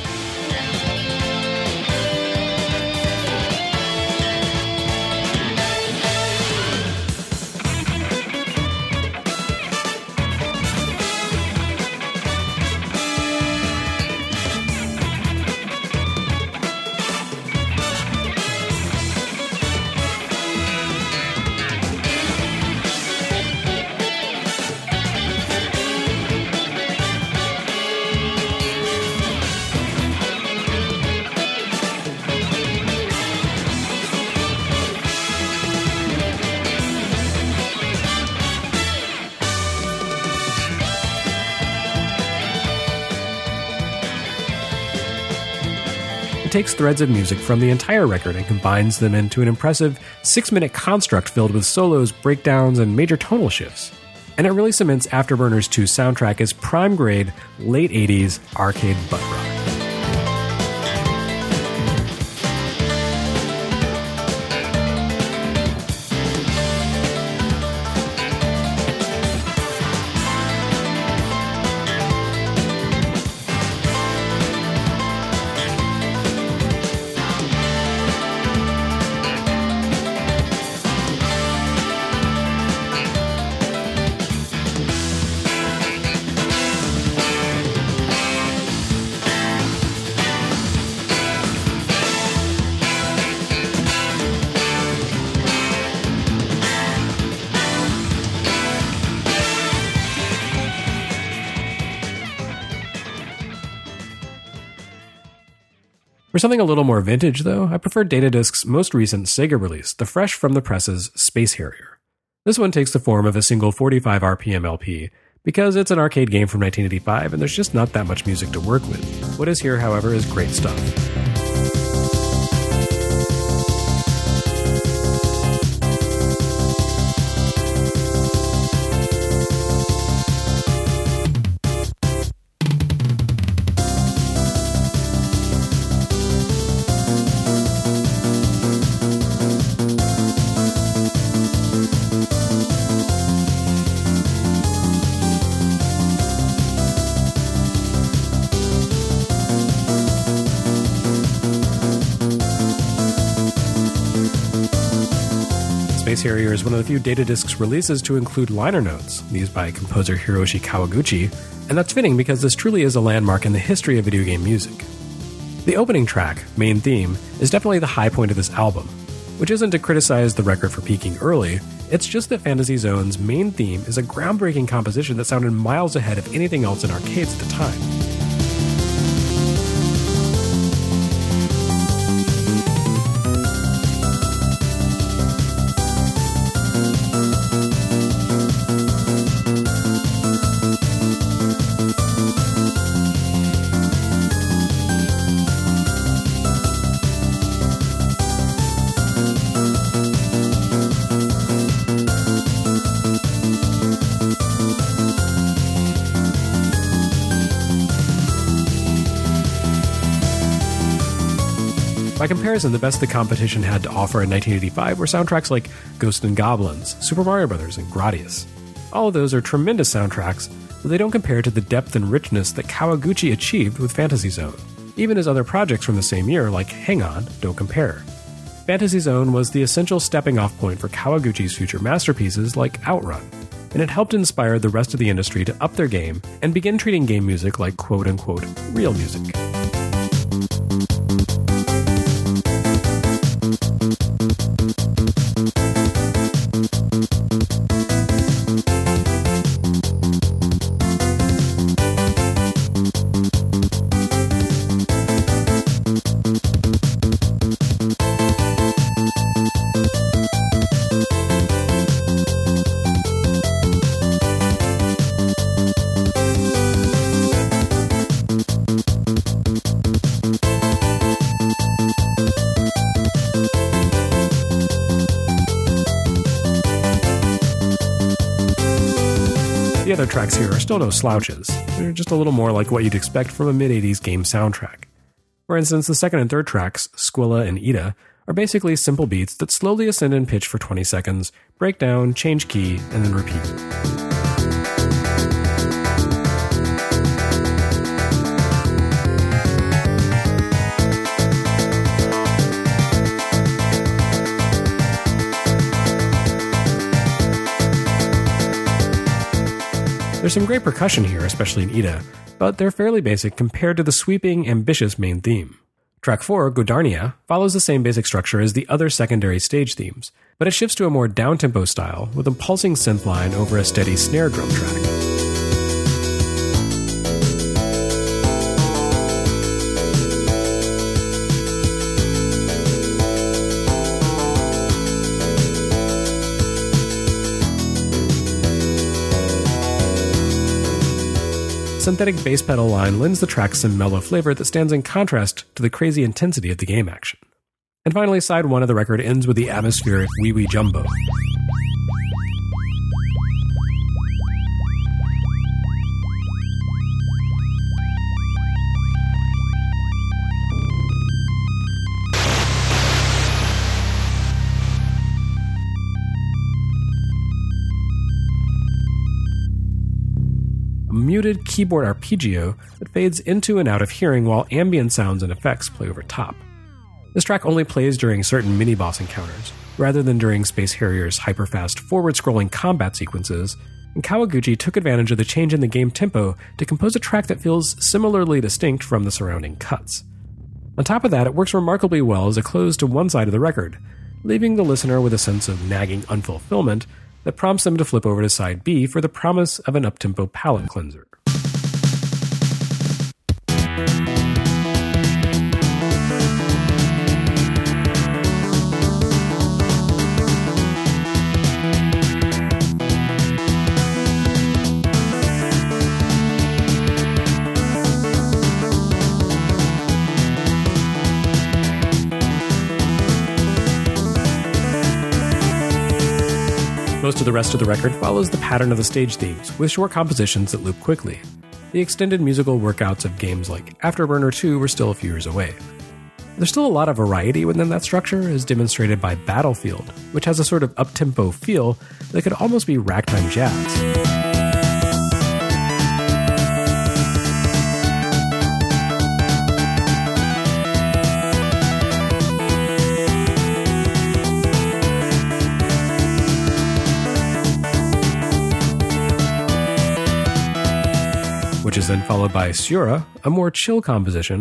It takes threads of music from the entire record and combines them into an impressive six-minute construct filled with solos, breakdowns, and major tonal shifts. And it really cements Afterburner's two soundtrack as prime-grade, late eighties arcade butt rock. For something a little more vintage, though, I prefer Datadisc's most recent Sega release, the fresh from the presses Space Harrier. This one takes the form of a single forty-five R P M L P, because it's an arcade game from nineteen eighty-five and there's just not that much music to work with. What is here, however, is great stuff. Space Harrier is one of the few Datadisc's releases to include liner notes, these by composer Hiroshi Kawaguchi, and that's fitting because this truly is a landmark in the history of video game music. The opening track, Main Theme, is definitely the high point of this album, which isn't to criticize the record for peaking early, it's just that Fantasy Zone's Main Theme is a groundbreaking composition that sounded miles ahead of anything else in arcades at the time. By comparison, the best the competition had to offer in nineteen eighty-five were soundtracks like Ghosts and Goblins, Super Mario Brothers, and Gradius. All of those are tremendous soundtracks, but they don't compare to the depth and richness that Kawaguchi achieved with Fantasy Zone. Even his other projects from the same year, like Hang On, don't compare. Fantasy Zone was the essential stepping-off point for Kawaguchi's future masterpieces like Outrun, and it helped inspire the rest of the industry to up their game and begin treating game music like quote-unquote real music. other tracks here are still no slouches. They're just a little more like what you'd expect from a mid-eighties game soundtrack. For instance, the second and third tracks, Squilla and Ida, are basically simple beats that slowly ascend in pitch for twenty seconds, break down, change key, and then repeat. There's some great percussion here, especially in Ida, but they're fairly basic compared to the sweeping, ambitious main theme. Track four, Godarnia, follows the same basic structure as the other secondary stage themes, but it shifts to a more down-tempo style with a pulsing synth line over a steady snare drum track. Synthetic bass pedal line lends the track some mellow flavor that stands in contrast to the crazy intensity of the game action. And finally, side one of the record ends with the atmospheric Wee Wee Jumbo. A muted keyboard arpeggio that fades into and out of hearing while ambient sounds and effects play over top. This track only plays during certain mini-boss encounters, rather than during Space Harrier's hyper-fast, forward-scrolling combat sequences, and Kawaguchi took advantage of the change in the game tempo to compose a track that feels similarly distinct from the surrounding cuts. On top of that, it works remarkably well as a close to one side of the record, leaving the listener with a sense of nagging unfulfillment that prompts them to flip over to side B for the promise of an up-tempo palate cleanser. Most of the rest of the record follows the pattern of the stage themes, with short compositions that loop quickly. The extended musical workouts of games like Afterburner two were still a few years away. There's still a lot of variety within that structure, as demonstrated by Battlefield, which has a sort of up-tempo feel that could almost be ragtime jazz. Which is then followed by Sura, a more chill composition,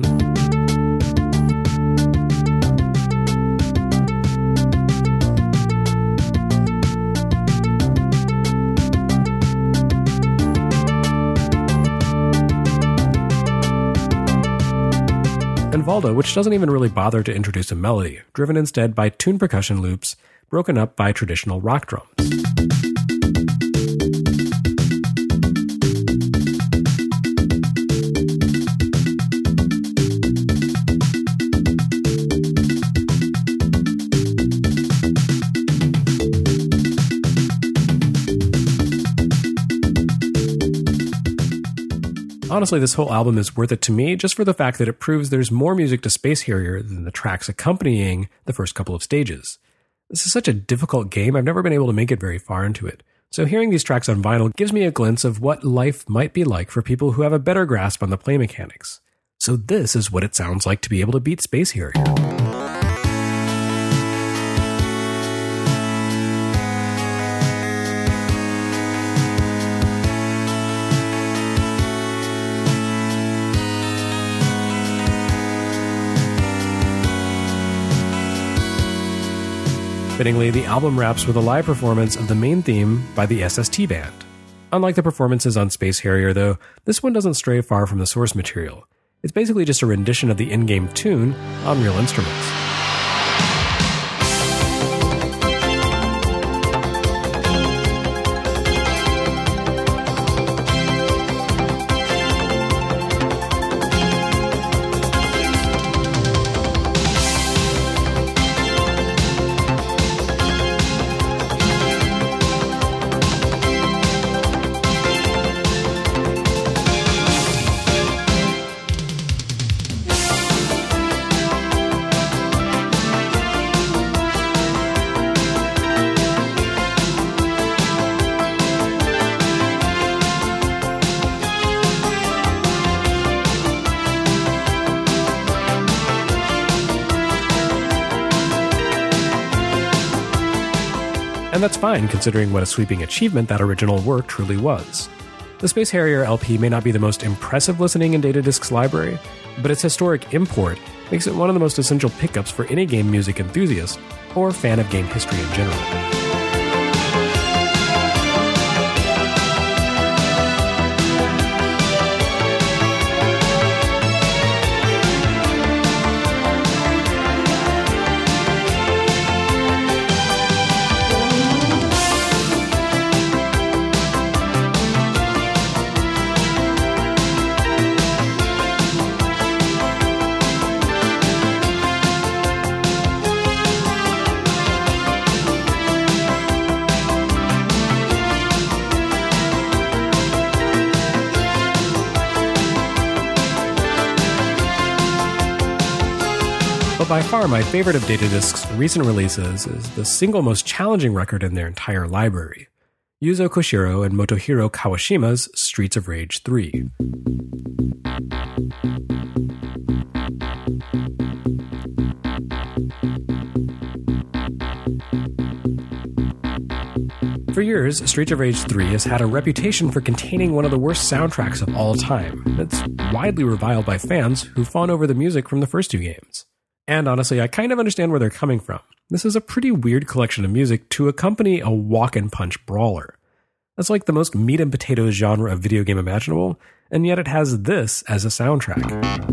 and Valda, which doesn't even really bother to introduce a melody, driven instead by tuned percussion loops broken up by traditional rock drums. Honestly, this whole album is worth it to me just for the fact that it proves there's more music to Space Harrier than the tracks accompanying the first couple of stages. This is such a difficult game, I've never been able to make it very far into it. So hearing these tracks on vinyl gives me a glimpse of what life might be like for people who have a better grasp on the play mechanics. So this is what it sounds like to be able to beat Space Harrier. Fittingly, the album wraps with a live performance of the main theme by the S S T Band. Unlike the performances on Space Harrier, though, this one doesn't stray far from the source material. It's basically just a rendition of the in-game tune on real instruments. And that's fine considering what a sweeping achievement that original work truly was. The Space Harrier L P may not be the most impressive listening in Datadisc's library, but its historic import makes it one of the most essential pickups for any game music enthusiast or fan of game history in general. But by far my favorite of Datadisc's recent releases is the single most challenging record in their entire library, Yuzo Koshiro and Motohiro Kawashima's Streets of Rage three. For years, Streets of Rage three has had a reputation for containing one of the worst soundtracks of all time. It's widely reviled by fans who fawn over the music from the first two games. And honestly, I kind of understand where they're coming from. This is a pretty weird collection of music to accompany a walk-and-punch brawler. That's like the most meat and potatoes genre of video game imaginable, and yet it has this as a soundtrack.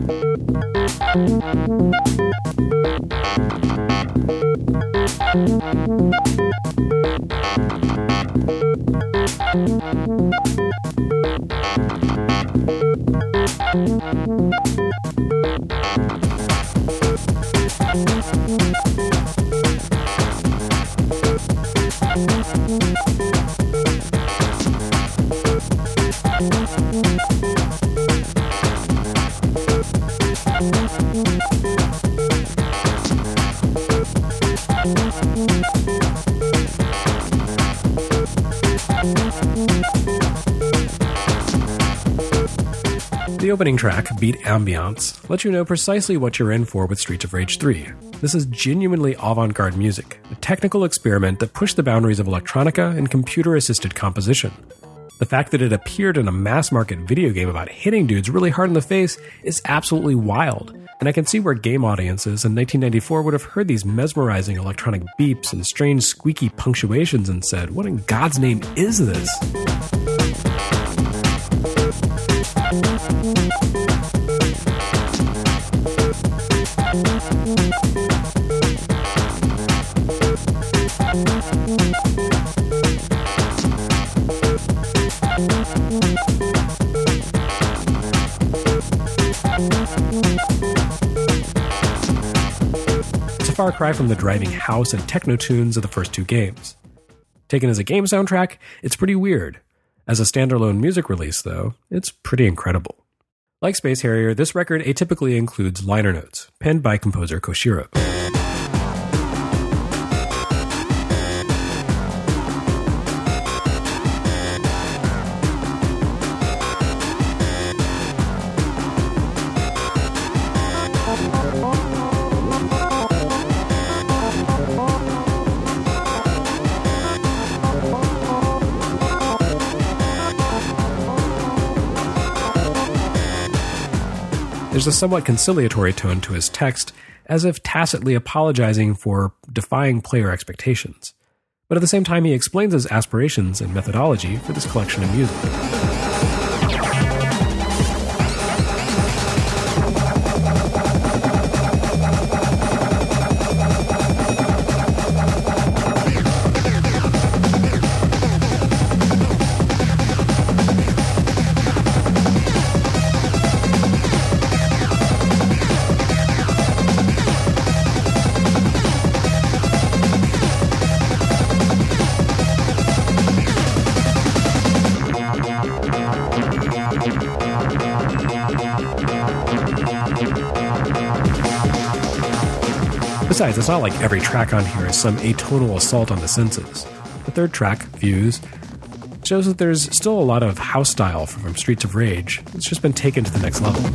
The opening track, Beat Ambiance, lets you know precisely what you're in for with Streets of Rage three. This is genuinely avant-garde music, a technical experiment that pushed the boundaries of electronica and computer-assisted composition. The fact that it appeared in a mass-market video game about hitting dudes really hard in the face is absolutely wild, and I can see where game audiences in nineteen ninety-four would have heard these mesmerizing electronic beeps and strange squeaky punctuations and said, "What in God's name is this?" It's a far cry from the driving house and techno tunes of the first two games. Taken as a game soundtrack, it's pretty weird. As a standalone music release, though, it's pretty incredible. Like Space Harrier, this record atypically includes liner notes, penned by composer Koshiro. There's a somewhat conciliatory tone to his text, as if tacitly apologizing for defying player expectations. But at the same time, he explains his aspirations and methodology for this collection of music. Besides, it's not like every track on here is some atonal assault on the senses. The third track, Fuse, shows that there's still a lot of house style from Streets of Rage. It's just been taken to the next level.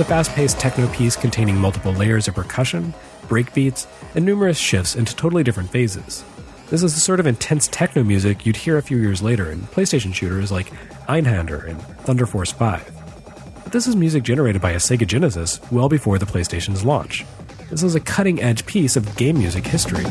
It's a fast-paced techno piece containing multiple layers of percussion, breakbeats, and numerous shifts into totally different phases. This is the sort of intense techno music you'd hear a few years later in PlayStation shooters like Einhander and Thunder Force five. But this is music generated by a Sega Genesis well before the PlayStation's launch. This is a cutting-edge piece of game music history.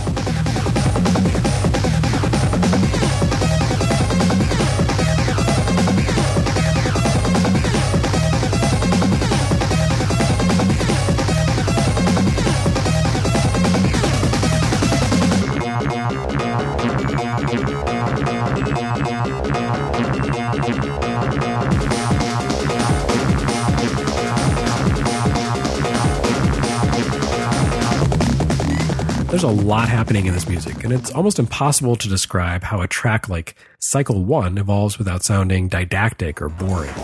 There's a lot happening in this music, and it's almost impossible to describe how a track like Cycle one evolves without sounding didactic or boring.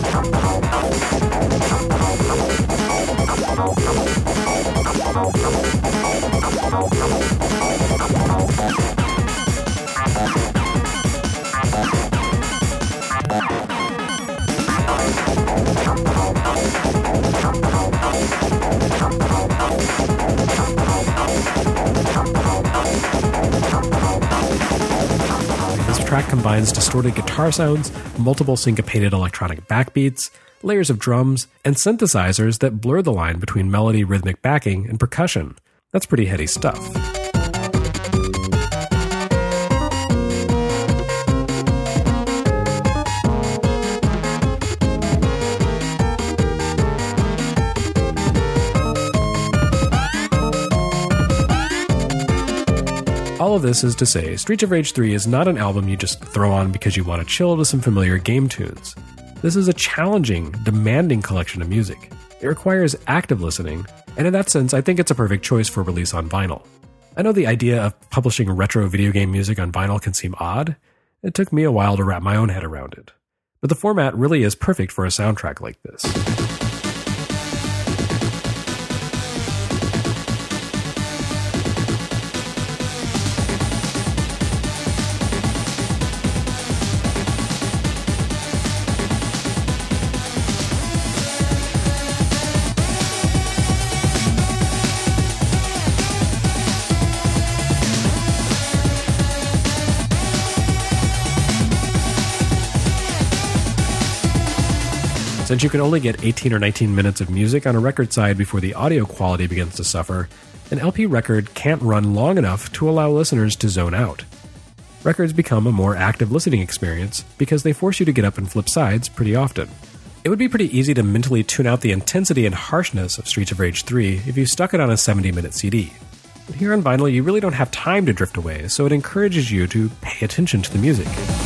This track combines distorted guitar sounds, multiple syncopated electronic backbeats, layers of drums, and synthesizers that blur the line between melody, rhythmic backing, and percussion. That's pretty heady stuff. All of this is to say, Streets of Rage three is not an album you just throw on because you want to chill to some familiar game tunes. This is a challenging, demanding collection of music. It requires active listening, and in that sense, I think it's a perfect choice for release on vinyl. I know the idea of publishing retro video game music on vinyl can seem odd. It took me a while to wrap my own head around it. But the format really is perfect for a soundtrack like this. Since you can only get eighteen or nineteen minutes of music on a record side before the audio quality begins to suffer, an L P record can't run long enough to allow listeners to zone out. Records become a more active listening experience because they force you to get up and flip sides pretty often. It would be pretty easy to mentally tune out the intensity and harshness of Streets of Rage three if you stuck it on a seventy minute C D. But here on vinyl, you really don't have time to drift away, so it encourages you to pay attention to the music.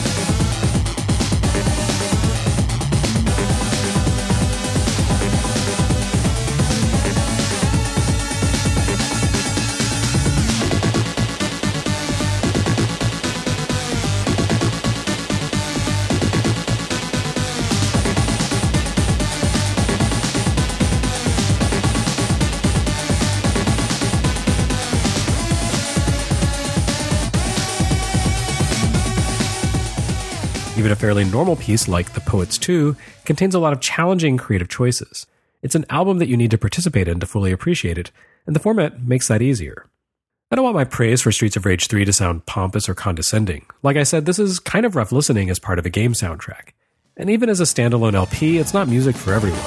Even a fairly normal piece like The Poets two contains a lot of challenging creative choices. It's an album that you need to participate in to fully appreciate it, and the format makes that easier. I don't want my praise for Streets of Rage three to sound pompous or condescending. Like I said, this is kind of rough listening as part of a game soundtrack. And even as a standalone L P, it's not music for everyone.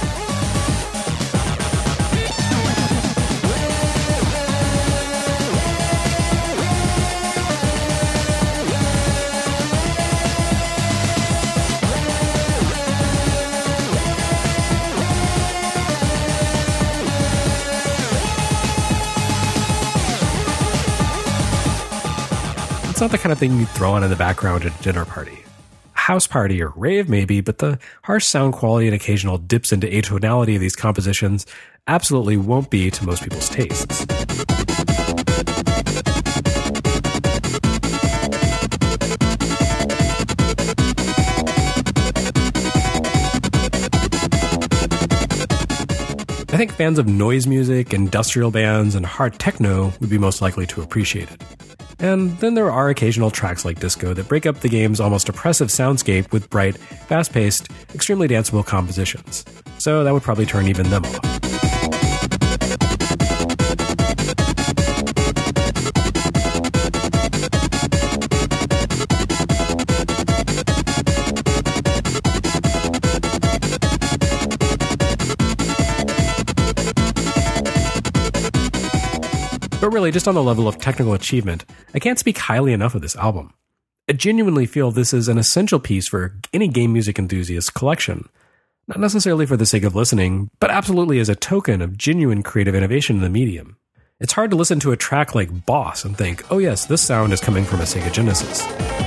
It's not the kind of thing you'd throw on in the background at a dinner party. A house party or rave maybe, but the harsh sound quality and occasional dips into atonality of these compositions absolutely won't be to most people's tastes. I think fans of noise music, industrial bands, and hard techno would be most likely to appreciate it. And then there are occasional tracks like Disco that break up the game's almost oppressive soundscape with bright, fast-paced, extremely danceable compositions. So that would probably turn even them off. But really, just on the level of technical achievement, I can't speak highly enough of this album. I genuinely feel this is an essential piece for any game music enthusiast's collection. Not necessarily for the sake of listening, but absolutely as a token of genuine creative innovation in the medium. It's hard to listen to a track like Boss and think, oh yes, this sound is coming from a Sega Genesis.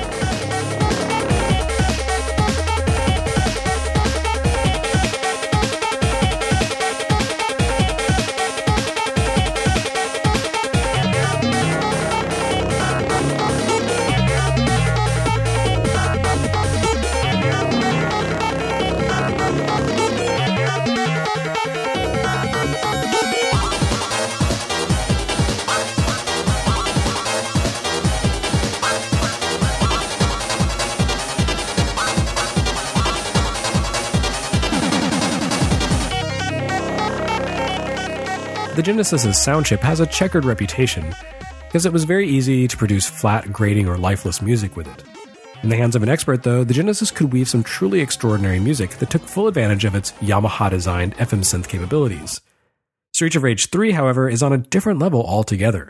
The Genesis' sound chip has a checkered reputation because it was very easy to produce flat, grating, or lifeless music with it. In the hands of an expert, though, the Genesis could weave some truly extraordinary music that took full advantage of its Yamaha-designed F M synth capabilities. Streets of Rage three, however, is on a different level altogether.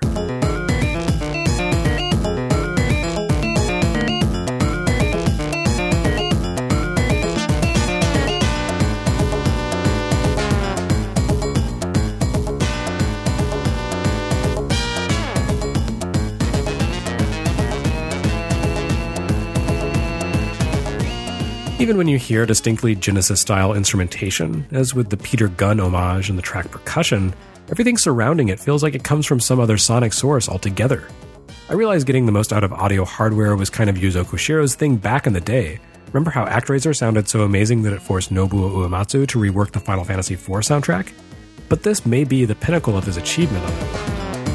Even when you hear distinctly Genesis-style instrumentation, as with the Peter Gunn homage and the track percussion, everything surrounding it feels like it comes from some other sonic source altogether. I realize getting the most out of audio hardware was kind of Yuzo Koshiro's thing back in the day. Remember how ActRaiser sounded so amazing that it forced Nobuo Uematsu to rework the Final Fantasy four soundtrack? But this may be the pinnacle of his achievement on it.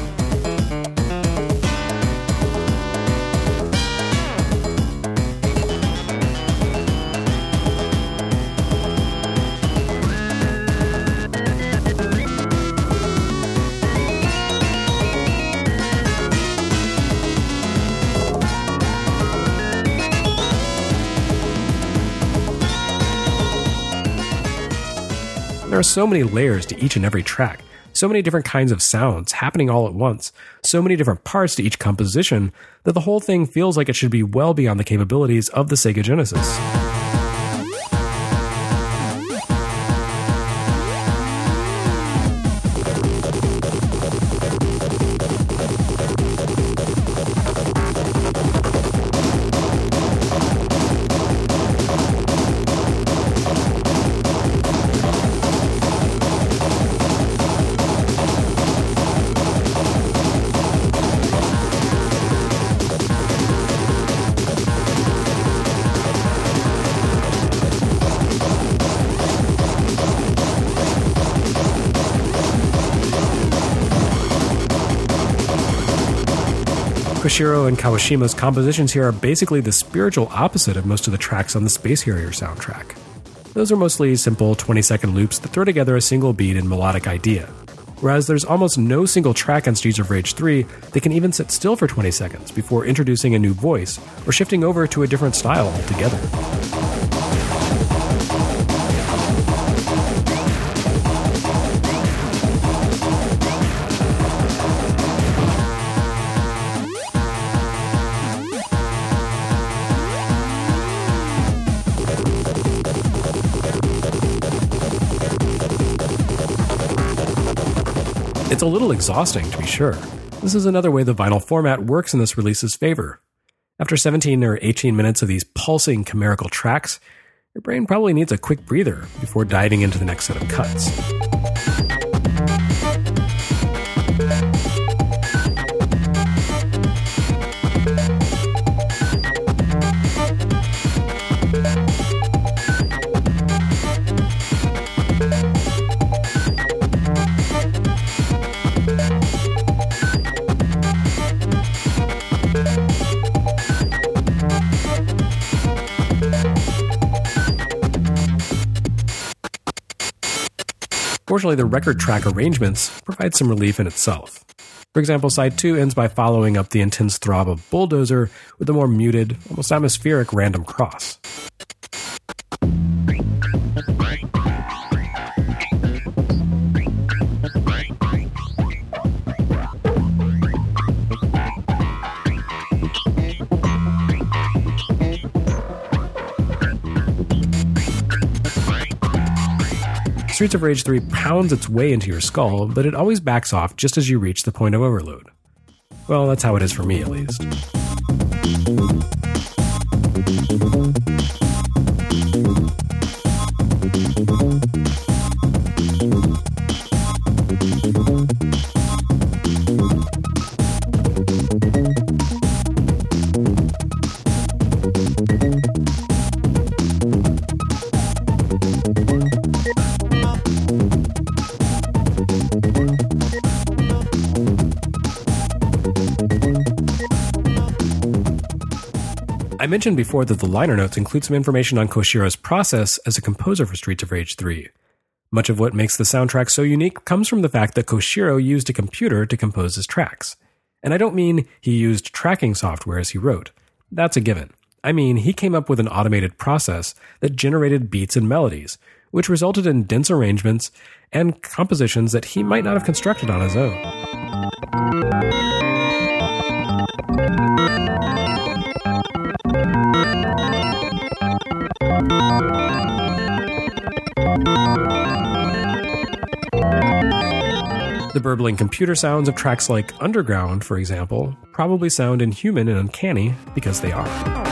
There are so many layers to each and every track, so many different kinds of sounds happening all at once, so many different parts to each composition, that the whole thing feels like it should be well beyond the capabilities of the Sega Genesis. Koshiro and Kawashima's compositions here are basically the spiritual opposite of most of the tracks on the Space Harrier soundtrack. Those are mostly simple twenty-second loops that throw together a single beat and melodic idea, whereas there's almost no single track on Streets of Rage three that can even sit still for twenty seconds before introducing a new voice or shifting over to a different style altogether. It's a little exhausting, to be sure. This is another way the vinyl format works in this release's favor. After seventeen or eighteen minutes of these pulsing chimerical tracks, your brain probably needs a quick breather before diving into the next set of cuts. Fortunately, the record track arrangements provide some relief in itself. For example, side two ends by following up the intense throb of Bulldozer with a more muted, almost atmospheric random cross. Streets of Rage three pounds its way into your skull, but it always backs off just as you reach the point of overload. Well, that's how it is for me, at least. I mentioned before that the liner notes include some information on Koshiro's process as a composer for Streets of Rage three. Much of what makes the soundtrack so unique comes from the fact that Koshiro used a computer to compose his tracks. And I don't mean he used tracking software as he wrote. That's a given. I mean, he came up with an automated process that generated beats and melodies, which resulted in dense arrangements and compositions that he might not have constructed on his own. The burbling computer sounds of tracks like Underground, for example, probably sound inhuman and uncanny because they are.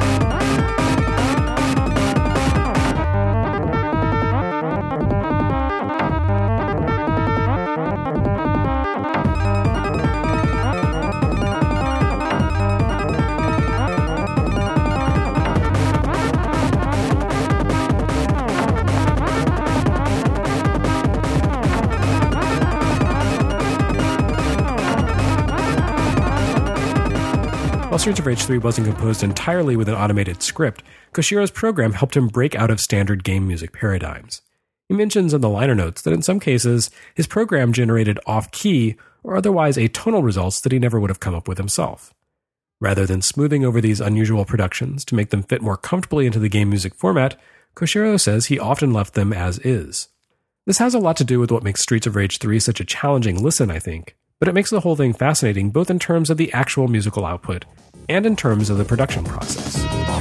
While Streets of Rage three wasn't composed entirely with an automated script, Koshiro's program helped him break out of standard game music paradigms. He mentions in the liner notes that in some cases, his program generated off-key or otherwise atonal results that he never would have come up with himself. Rather than smoothing over these unusual productions to make them fit more comfortably into the game music format, Koshiro says he often left them as is. This has a lot to do with what makes Streets of Rage three such a challenging listen, I think, but it makes the whole thing fascinating both in terms of the actual musical output and in terms of the production process.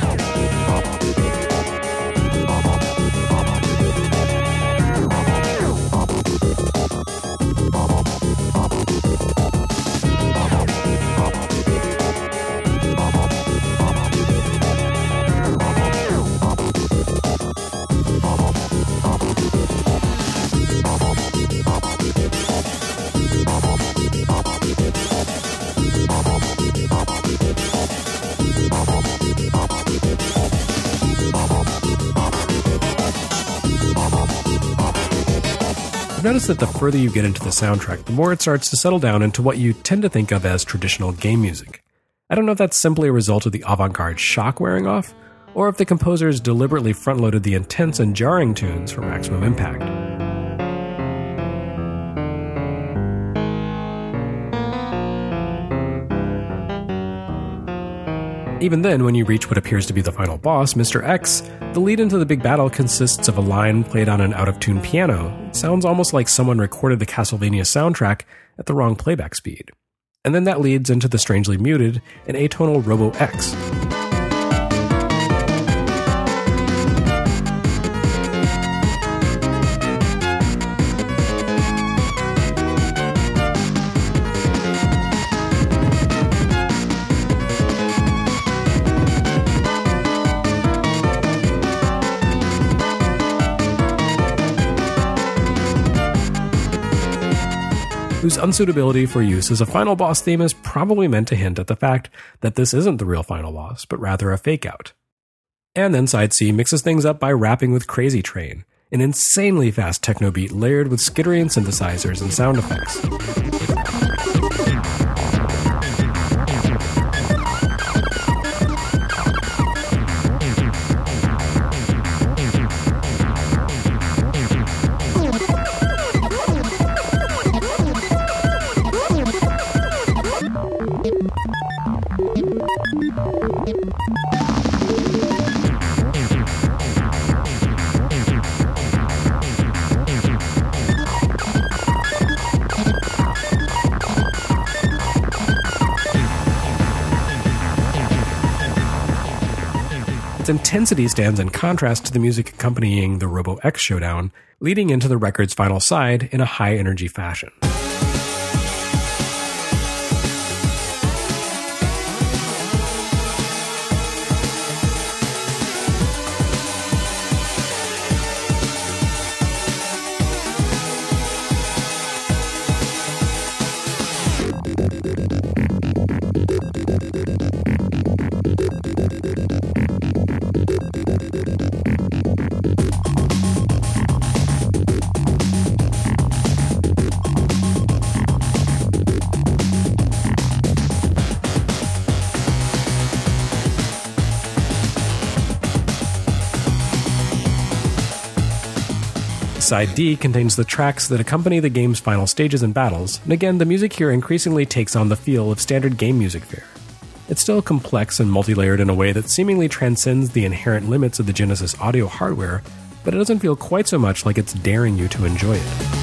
I've noticed that the further you get into the soundtrack, the more it starts to settle down into what you tend to think of as traditional game music. I don't know if that's simply a result of the avant-garde shock wearing off, or if the composers deliberately front-loaded the intense and jarring tunes for maximum impact. Even then, when you reach what appears to be the final boss, Mister X, the lead into the big battle consists of a line played on an out-of-tune piano. It sounds almost like someone recorded the Castlevania soundtrack at the wrong playback speed. And then that leads into the strangely muted and atonal Robo X. Whose unsuitability for use as a final boss theme is probably meant to hint at the fact that this isn't the real final boss, but rather a fake-out. And then Side C mixes things up by rapping with Crazy Train, an insanely fast techno beat layered with Skitterian synthesizers and sound effects. Its intensity stands in contrast to the music accompanying the Robo X showdown, leading into the record's final side in a high-energy fashion. Side D contains the tracks that accompany the game's final stages and battles, and again, the music here increasingly takes on the feel of standard game music fare. It's still complex and multi-layered in a way that seemingly transcends the inherent limits of the Genesis audio hardware, but it doesn't feel quite so much like it's daring you to enjoy it.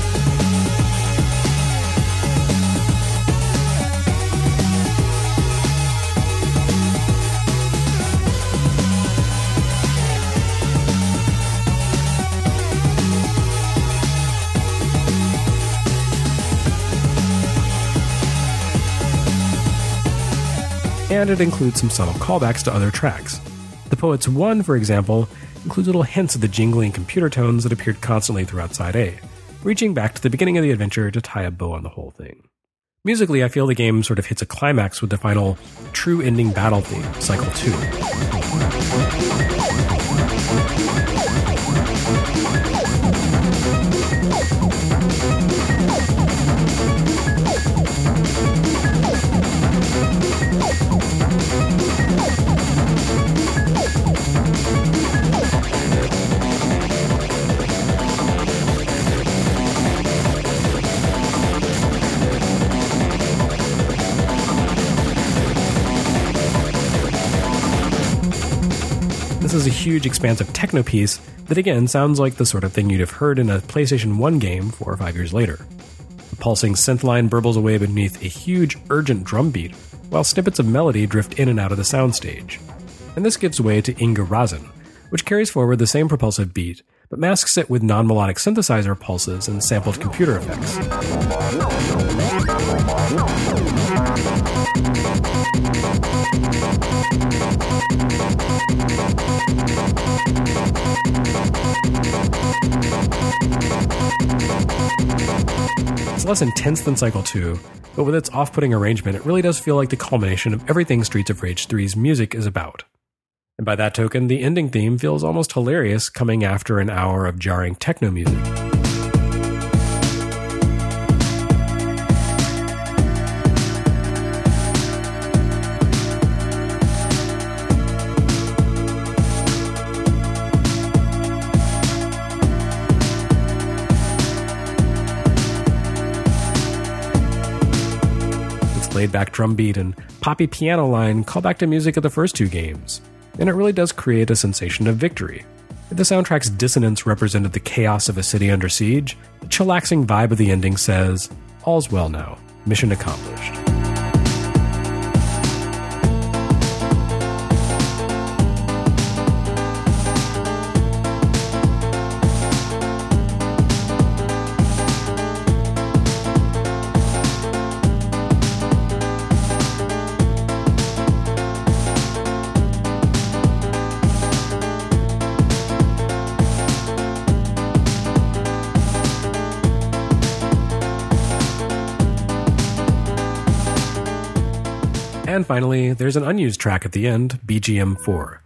And it includes some subtle callbacks to other tracks. The Poet's One, for example, includes little hints of the jingling computer tones that appeared constantly throughout Side A, reaching back to the beginning of the adventure to tie a bow on the whole thing. Musically, I feel the game sort of hits a climax with the final true ending battle theme, Cycle two. This is a huge expansive techno piece that again sounds like the sort of thing you'd have heard in a PlayStation one game four or five years later. The pulsing synth line burbles away beneath a huge, urgent drum beat, while snippets of melody drift in and out of the soundstage. And this gives way to Inga Razin, which carries forward the same propulsive beat, but masks it with non-melodic synthesizer pulses and sampled computer effects. It's less intense than Cycle two, but with its off-putting arrangement, it really does feel like the culmination of everything Streets of Rage three's music is about. And by that token, the ending theme feels almost hilarious coming after an hour of jarring techno music. Laid-back drum beat and poppy piano line call back to music of the first two games, and it really does create a sensation of victory. If the soundtrack's dissonance represented the chaos of a city under siege, the chillaxing vibe of the ending says, all's well now, mission accomplished. And finally, there's an unused track at the end, B G M four.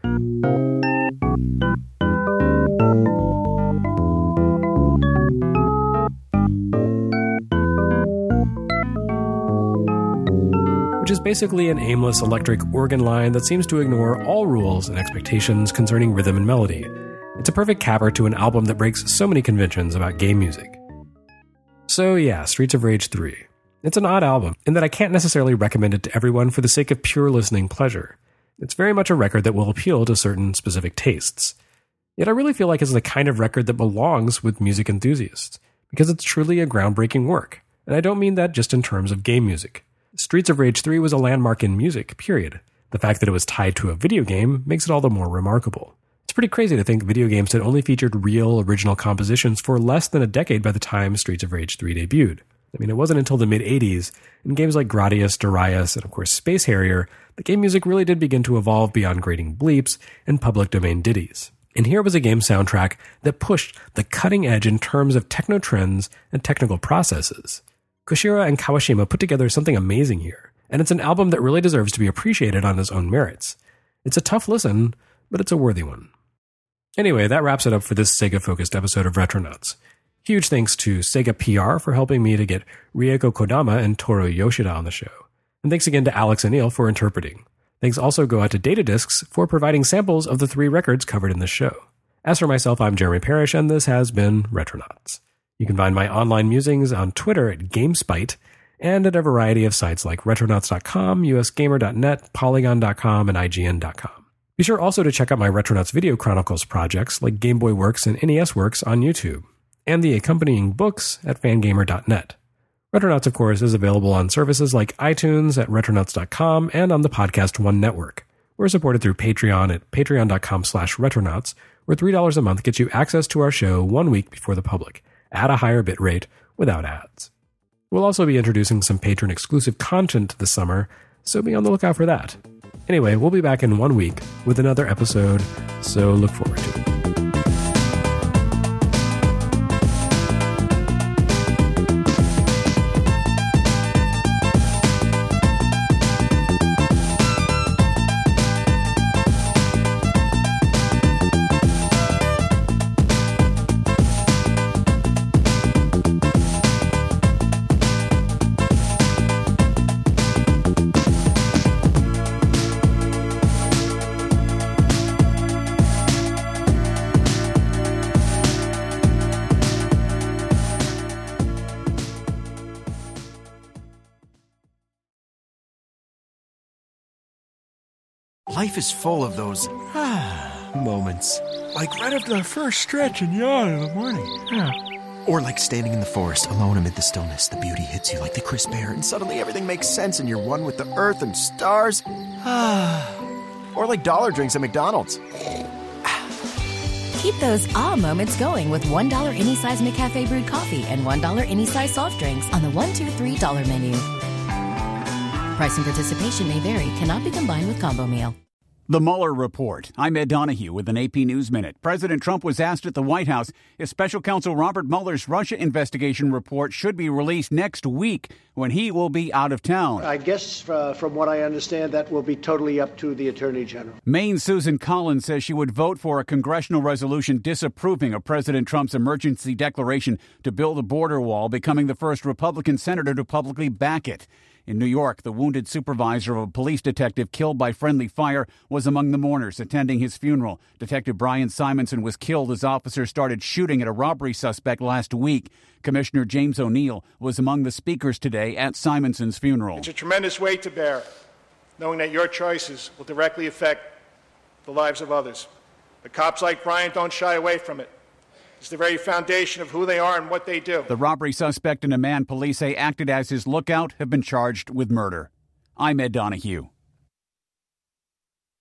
Which is basically an aimless electric organ line that seems to ignore all rules and expectations concerning rhythm and melody. It's a perfect capper to an album that breaks so many conventions about game music. So yeah, Streets of Rage three. It's an odd album, in that I can't necessarily recommend it to everyone for the sake of pure listening pleasure. It's very much a record that will appeal to certain specific tastes. Yet I really feel like it's the kind of record that belongs with music enthusiasts, because it's truly a groundbreaking work, and I don't mean that just in terms of game music. Streets of Rage three was a landmark in music, period, The fact that it was tied to a video game makes it all the more remarkable. It's pretty crazy to think video games had only featured real original compositions for less than a decade by the time Streets of Rage three debuted. I mean, it wasn't until the mid-eighties, in games like Gradius, Darius, and of course Space Harrier, that game music really did begin to evolve beyond grating bleeps and public domain ditties. And here was a game soundtrack that pushed the cutting edge in terms of techno trends and technical processes. Koshiro and Kawashima put together something amazing here, and it's an album that really deserves to be appreciated on its own merits. It's a tough listen, but it's a worthy one. Anyway, that wraps it up for this Sega-focused episode of Retronauts. Huge thanks to Sega P R for helping me to get Rieko Kodama and Toru Yoshida on the show. And thanks again to Alex Anil for interpreting. Thanks also go out to Datadiscs for providing samples of the three records covered in this show. As for myself, I'm Jeremy Parrish, and this has been Retronauts. You can find my online musings on Twitter at GameSpite and at a variety of sites like retronauts dot com, U S gamer dot net, polygon dot com, and I G N dot com. Be sure also to check out my Retronauts Video Chronicles projects like Game Boy Works and N E S Works on YouTube, and the accompanying books at fangamer dot net. Retronauts, of course, is available on services like iTunes at retronauts dot com and on the Podcast One network. We're supported through Patreon at patreon dot com slash retronauts, where three dollars a month gets you access to our show one week before the public, at a higher bit rate, without ads. We'll also be introducing some patron-exclusive content this summer, so be on the lookout for that. Anyway, we'll be back in one week with another episode, so look forward to it. Life is full of those ah moments. Like right after that first stretch and yawn in the morning. Yeah. Or like standing in the forest alone amid the stillness. The beauty hits you like the crisp air and suddenly everything makes sense and you're one with the earth and stars. Ah. Or like dollar drinks at McDonald's. Keep those ah moments going with one dollar any size McCafe brewed coffee and one dollar any size soft drinks on the one, two, three dollar menu. Price and participation may vary. Cannot be combined with combo meal. The Mueller Report. I'm Ed Donahue with an A P News Minute. President Trump was asked at the White House if Special Counsel Robert Mueller's Russia investigation report should be released next week when he will be out of town. I guess, uh, from what I understand, that will be totally up to the Attorney General. Maine's Susan Collins says she would vote for a congressional resolution disapproving of President Trump's emergency declaration to build a border wall, becoming the first Republican senator to publicly back it. In New York, the wounded supervisor of a police detective killed by friendly fire was among the mourners attending his funeral. Detective Brian Simonson was killed as officers started shooting at a robbery suspect last week. Commissioner James O'Neill was among the speakers today at Simonson's funeral. It's a tremendous weight to bear, knowing that your choices will directly affect the lives of others. But cops like Brian don't shy away from it. It's the very foundation of who they are and what they do. The robbery suspect and a man police say acted as his lookout have been charged with murder. I'm Ed Donahue.